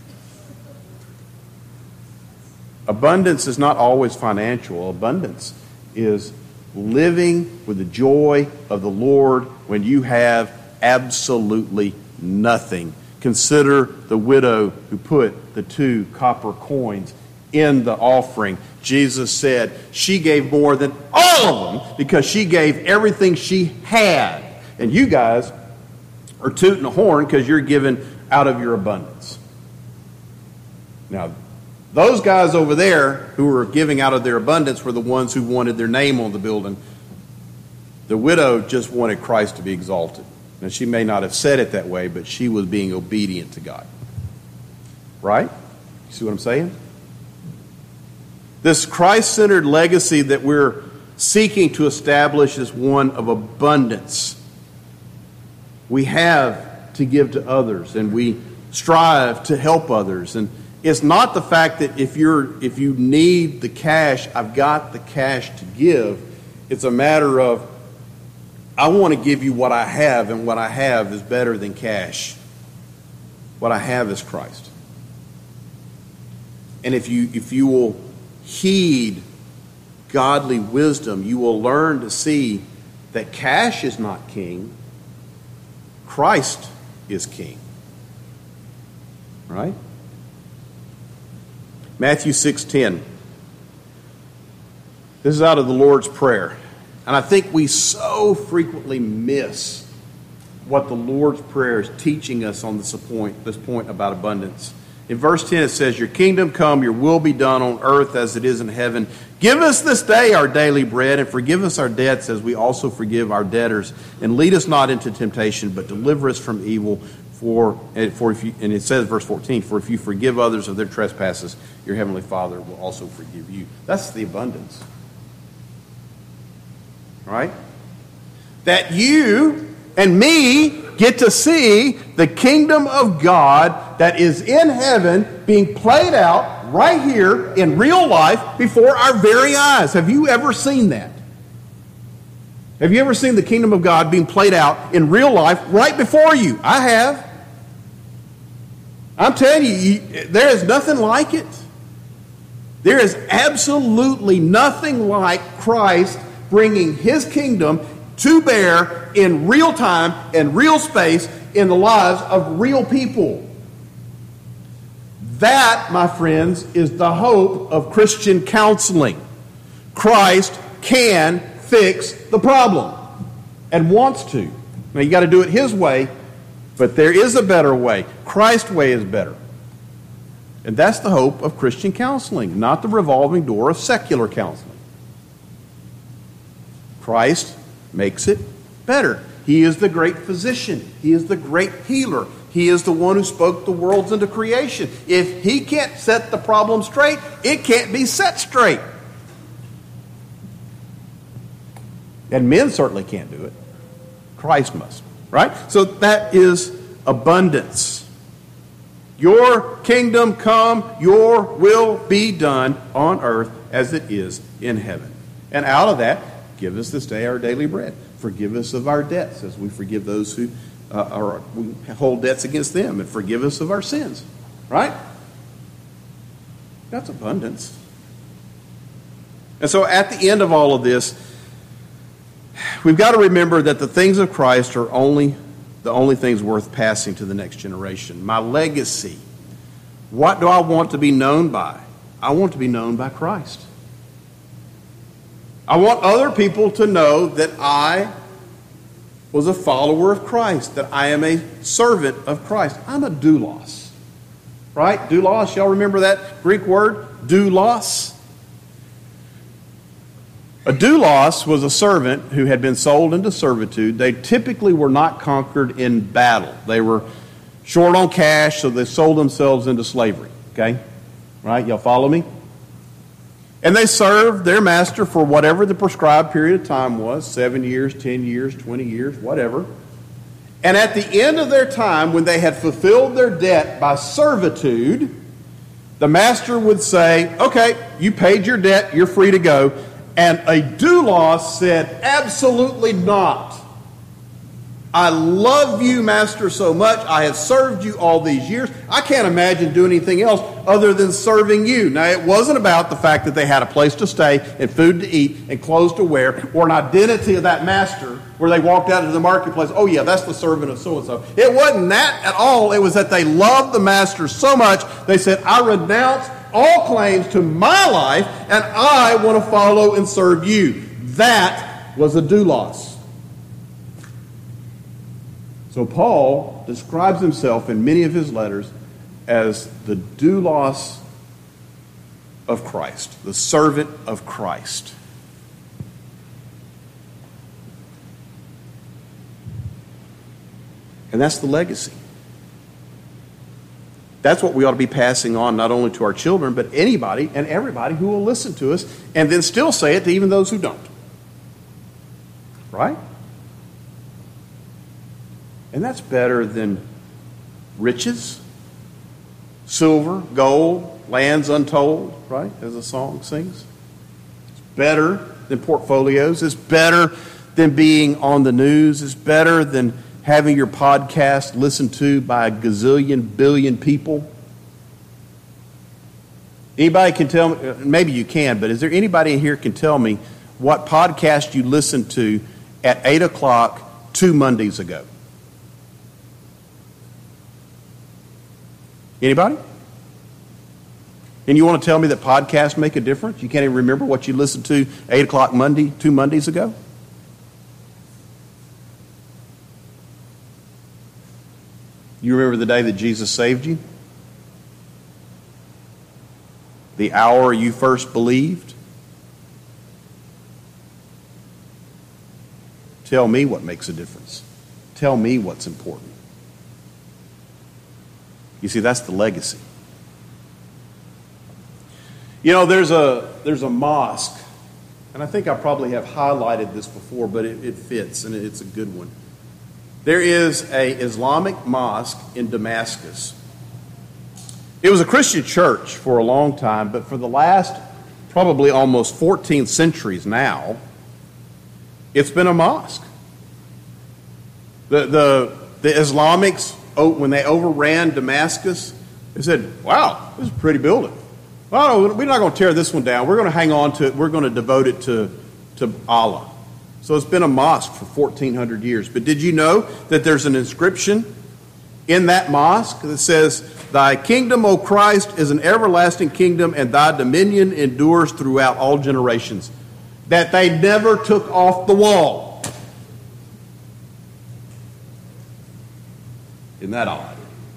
Abundance is not always financial. Abundance is living with the joy of the Lord when you have absolutely nothing. Consider the widow who put the 2 copper coins in the offering. Jesus said she gave more than all of them because she gave everything she had. And you guys are tooting a horn because you're giving out of your abundance. Now, those guys over there who were giving out of their abundance were the ones who wanted their name on the building. The widow just wanted Christ to be exalted. Now, she may not have said it that way, but she was being obedient to God. Right? You see what I'm saying? This Christ-centered legacy that we're seeking to establish is one of abundance. We have to give to others, and we strive to help others. And it's not the fact that if you need the cash, I've got the cash to give. It's a matter of, I want to give you what I have, and what I have is better than cash. What I have is Christ. And if you will heed godly wisdom, you will learn to see that cash is not king. Christ is king. Right? Matthew 6:10. This is out of the Lord's Prayer. And I think we so frequently miss what the Lord's Prayer is teaching us on this point about abundance. In verse 10 it says, "Your kingdom come, your will be done on earth as it is in heaven. Give us this day our daily bread, and forgive us our debts as we also forgive our debtors. And lead us not into temptation, but deliver us from evil. And it says, verse 14, for if you forgive others of their trespasses, your heavenly Father will also forgive you." That's the abundance. Right? That you and me get to see the kingdom of God that is in heaven being played out right here in real life before our very eyes. Have you ever seen that? Have you ever seen the kingdom of God being played out in real life right before you? I have. I'm telling you, there is nothing like it. There is absolutely nothing like Christ bringing his kingdom to bear in real time and real space in the lives of real people. That, my friends, is the hope of Christian counseling. Christ can fix the problem and wants to. Now, you got to do it his way, but there is a better way. Christ's way is better. And that's the hope of Christian counseling, not the revolving door of secular counseling. Christ makes it better. He is the great physician. He is the great healer. He is the one who spoke the worlds into creation. If he can't set the problem straight, it can't be set straight. And men certainly can't do it. Christ must. Right? So that is abundance. Your kingdom come, your will be done on earth as it is in heaven. And out of that, give us this day our daily bread. Forgive us of our debts as we forgive those who we hold debts against them, and forgive us of our sins. Right? That's abundance. And so at the end of all of this, we've got to remember that the things of Christ are the only things worth passing to the next generation. My legacy. What do I want to be known by? I want to be known by Christ. I want other people to know that I was a follower of Christ, that I am a servant of Christ. I'm a doulos. Right? Doulos, y'all remember that Greek word? Doulos. A doulos was a servant who had been sold into servitude. They typically were not conquered in battle. They were short on cash, so they sold themselves into slavery. Okay? Right? Y'all follow me? And they served their master for whatever the prescribed period of time was, 7 years, 10 years, 20 years, whatever. And at the end of their time, when they had fulfilled their debt by servitude, the master would say, okay, you paid your debt, you're free to go. And a doulos said, absolutely not. I love you, master, so much. I have served you all these years. I can't imagine doing anything else other than serving you. Now, it wasn't about the fact that they had a place to stay and food to eat and clothes to wear or an identity of that master where they walked out into the marketplace. Oh, yeah, that's the servant of so-and-so. It wasn't that at all. It was that they loved the master so much, they said, I renounce all claims to my life and I want to follow and serve you. That was a doulos. So Paul describes himself in many of his letters as the doulos of Christ, the servant of Christ. And that's the legacy. That's what we ought to be passing on not only to our children, but anybody and everybody who will listen to us and then still say it to even those who don't. Right? And that's better than riches, silver, gold, lands untold, right? As the song sings. It's better than portfolios. It's better than being on the news. It's better than having your podcast listened to by a gazillion, billion people. Anybody can tell me, maybe you can, but is there anybody in here can tell me what podcast you listened to at 8 o'clock 2 Mondays ago? Anybody? And you want to tell me that podcasts make a difference? You can't even remember what you listened to 8 o'clock Monday, 2 Mondays ago? You remember the day that Jesus saved you? The hour you first believed? Tell me what makes a difference. Tell me what's important. You see, that's the legacy. You know, there's a mosque, and I think I probably have highlighted this before, but it fits, and it's a good one. There is an Islamic mosque in Damascus. It was a Christian church for a long time, but for the last probably almost 14 centuries now, it's been a mosque. The Islamics, when they overran Damascus, they said, wow, this is a pretty building. Well, we're not going to tear this one down. We're going to hang on to it. We're going to devote it to Allah. So it's been a mosque for 1,400 years. But did you know that there's an inscription in that mosque that says, Thy kingdom, O Christ, is an everlasting kingdom, and thy dominion endures throughout all generations. That they never took off the wall. Isn't that odd?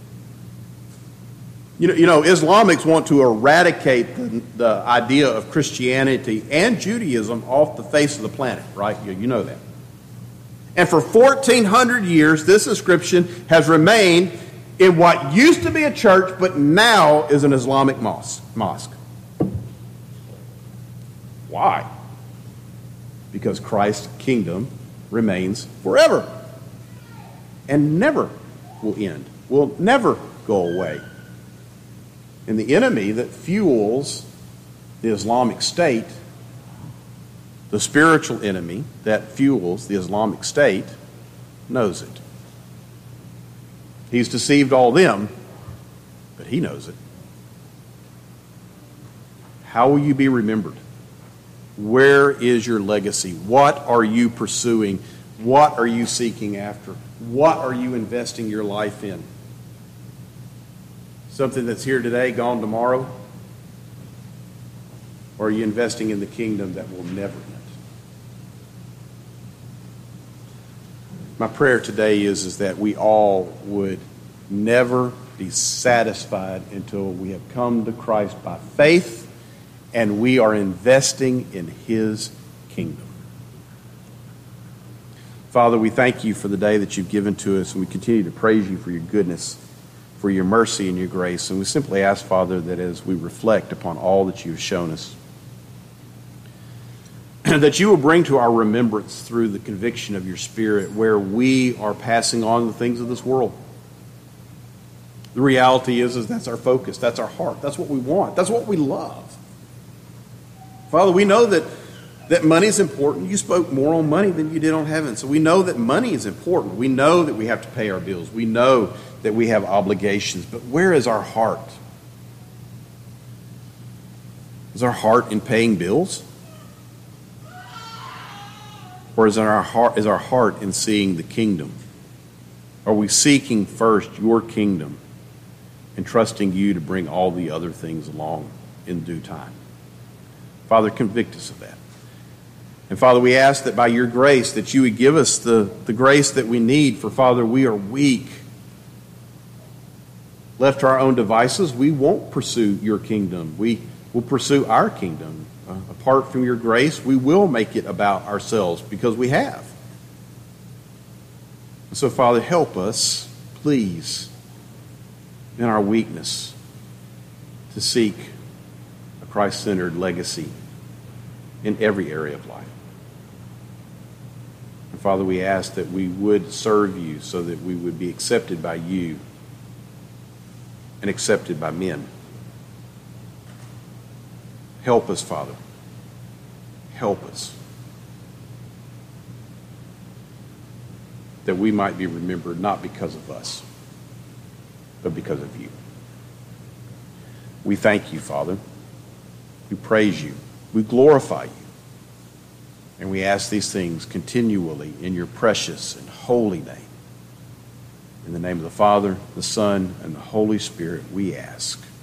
You know, Islamics want to eradicate the idea of Christianity and Judaism off the face of the planet, right? You know that. And for 1,400 years, this inscription has remained in what used to be a church, but now is an Islamic mosque. Why? Because Christ's kingdom remains forever and never will end, will never go away. And the enemy that fuels the Islamic State, the spiritual enemy that fuels the Islamic State, knows it. He's deceived all them, but he knows it. How will you be remembered? Where is your legacy? What are you pursuing? What are you seeking after? What are you investing your life in? Something that's here today, gone tomorrow? Or are you investing in the kingdom that will never end? My prayer today is that we all would never be satisfied until we have come to Christ by faith and we are investing in His kingdom. Father, we thank you for the day that you've given to us, and we continue to praise you for your goodness, for your mercy and your grace. And we simply ask, Father, that as we reflect upon all that you've shown us, that you will bring to our remembrance through the conviction of your Spirit where we are passing on the things of this world. The reality is that's our focus, that's our heart, that's what we want, that's what we love. Father, we know that money is important. You spoke more on money than you did on heaven. So we know that money is important. We know that we have to pay our bills. We know that we have obligations. But where is our heart? Is our heart in paying bills? Or is our heart in seeing the kingdom? Are we seeking first your kingdom and trusting you to bring all the other things along in due time? Father, convict us of that. And Father, we ask that by your grace that you would give us the grace that we need. For Father, we are weak. Left to our own devices, we won't pursue your kingdom. We will pursue our kingdom. Apart from your grace, we will make it about ourselves because we have. And so, Father, help us, please, in our weakness, to seek a Christ-centered legacy in every area of life. And Father, we ask that we would serve you so that we would be accepted by you and accepted by men. Help us, Father. Help us. That we might be remembered not because of us, but because of you. We thank you, Father. We praise you. We glorify you. And we ask these things continually in your precious and holy name. In the name of the Father, the Son, and the Holy Spirit, we ask.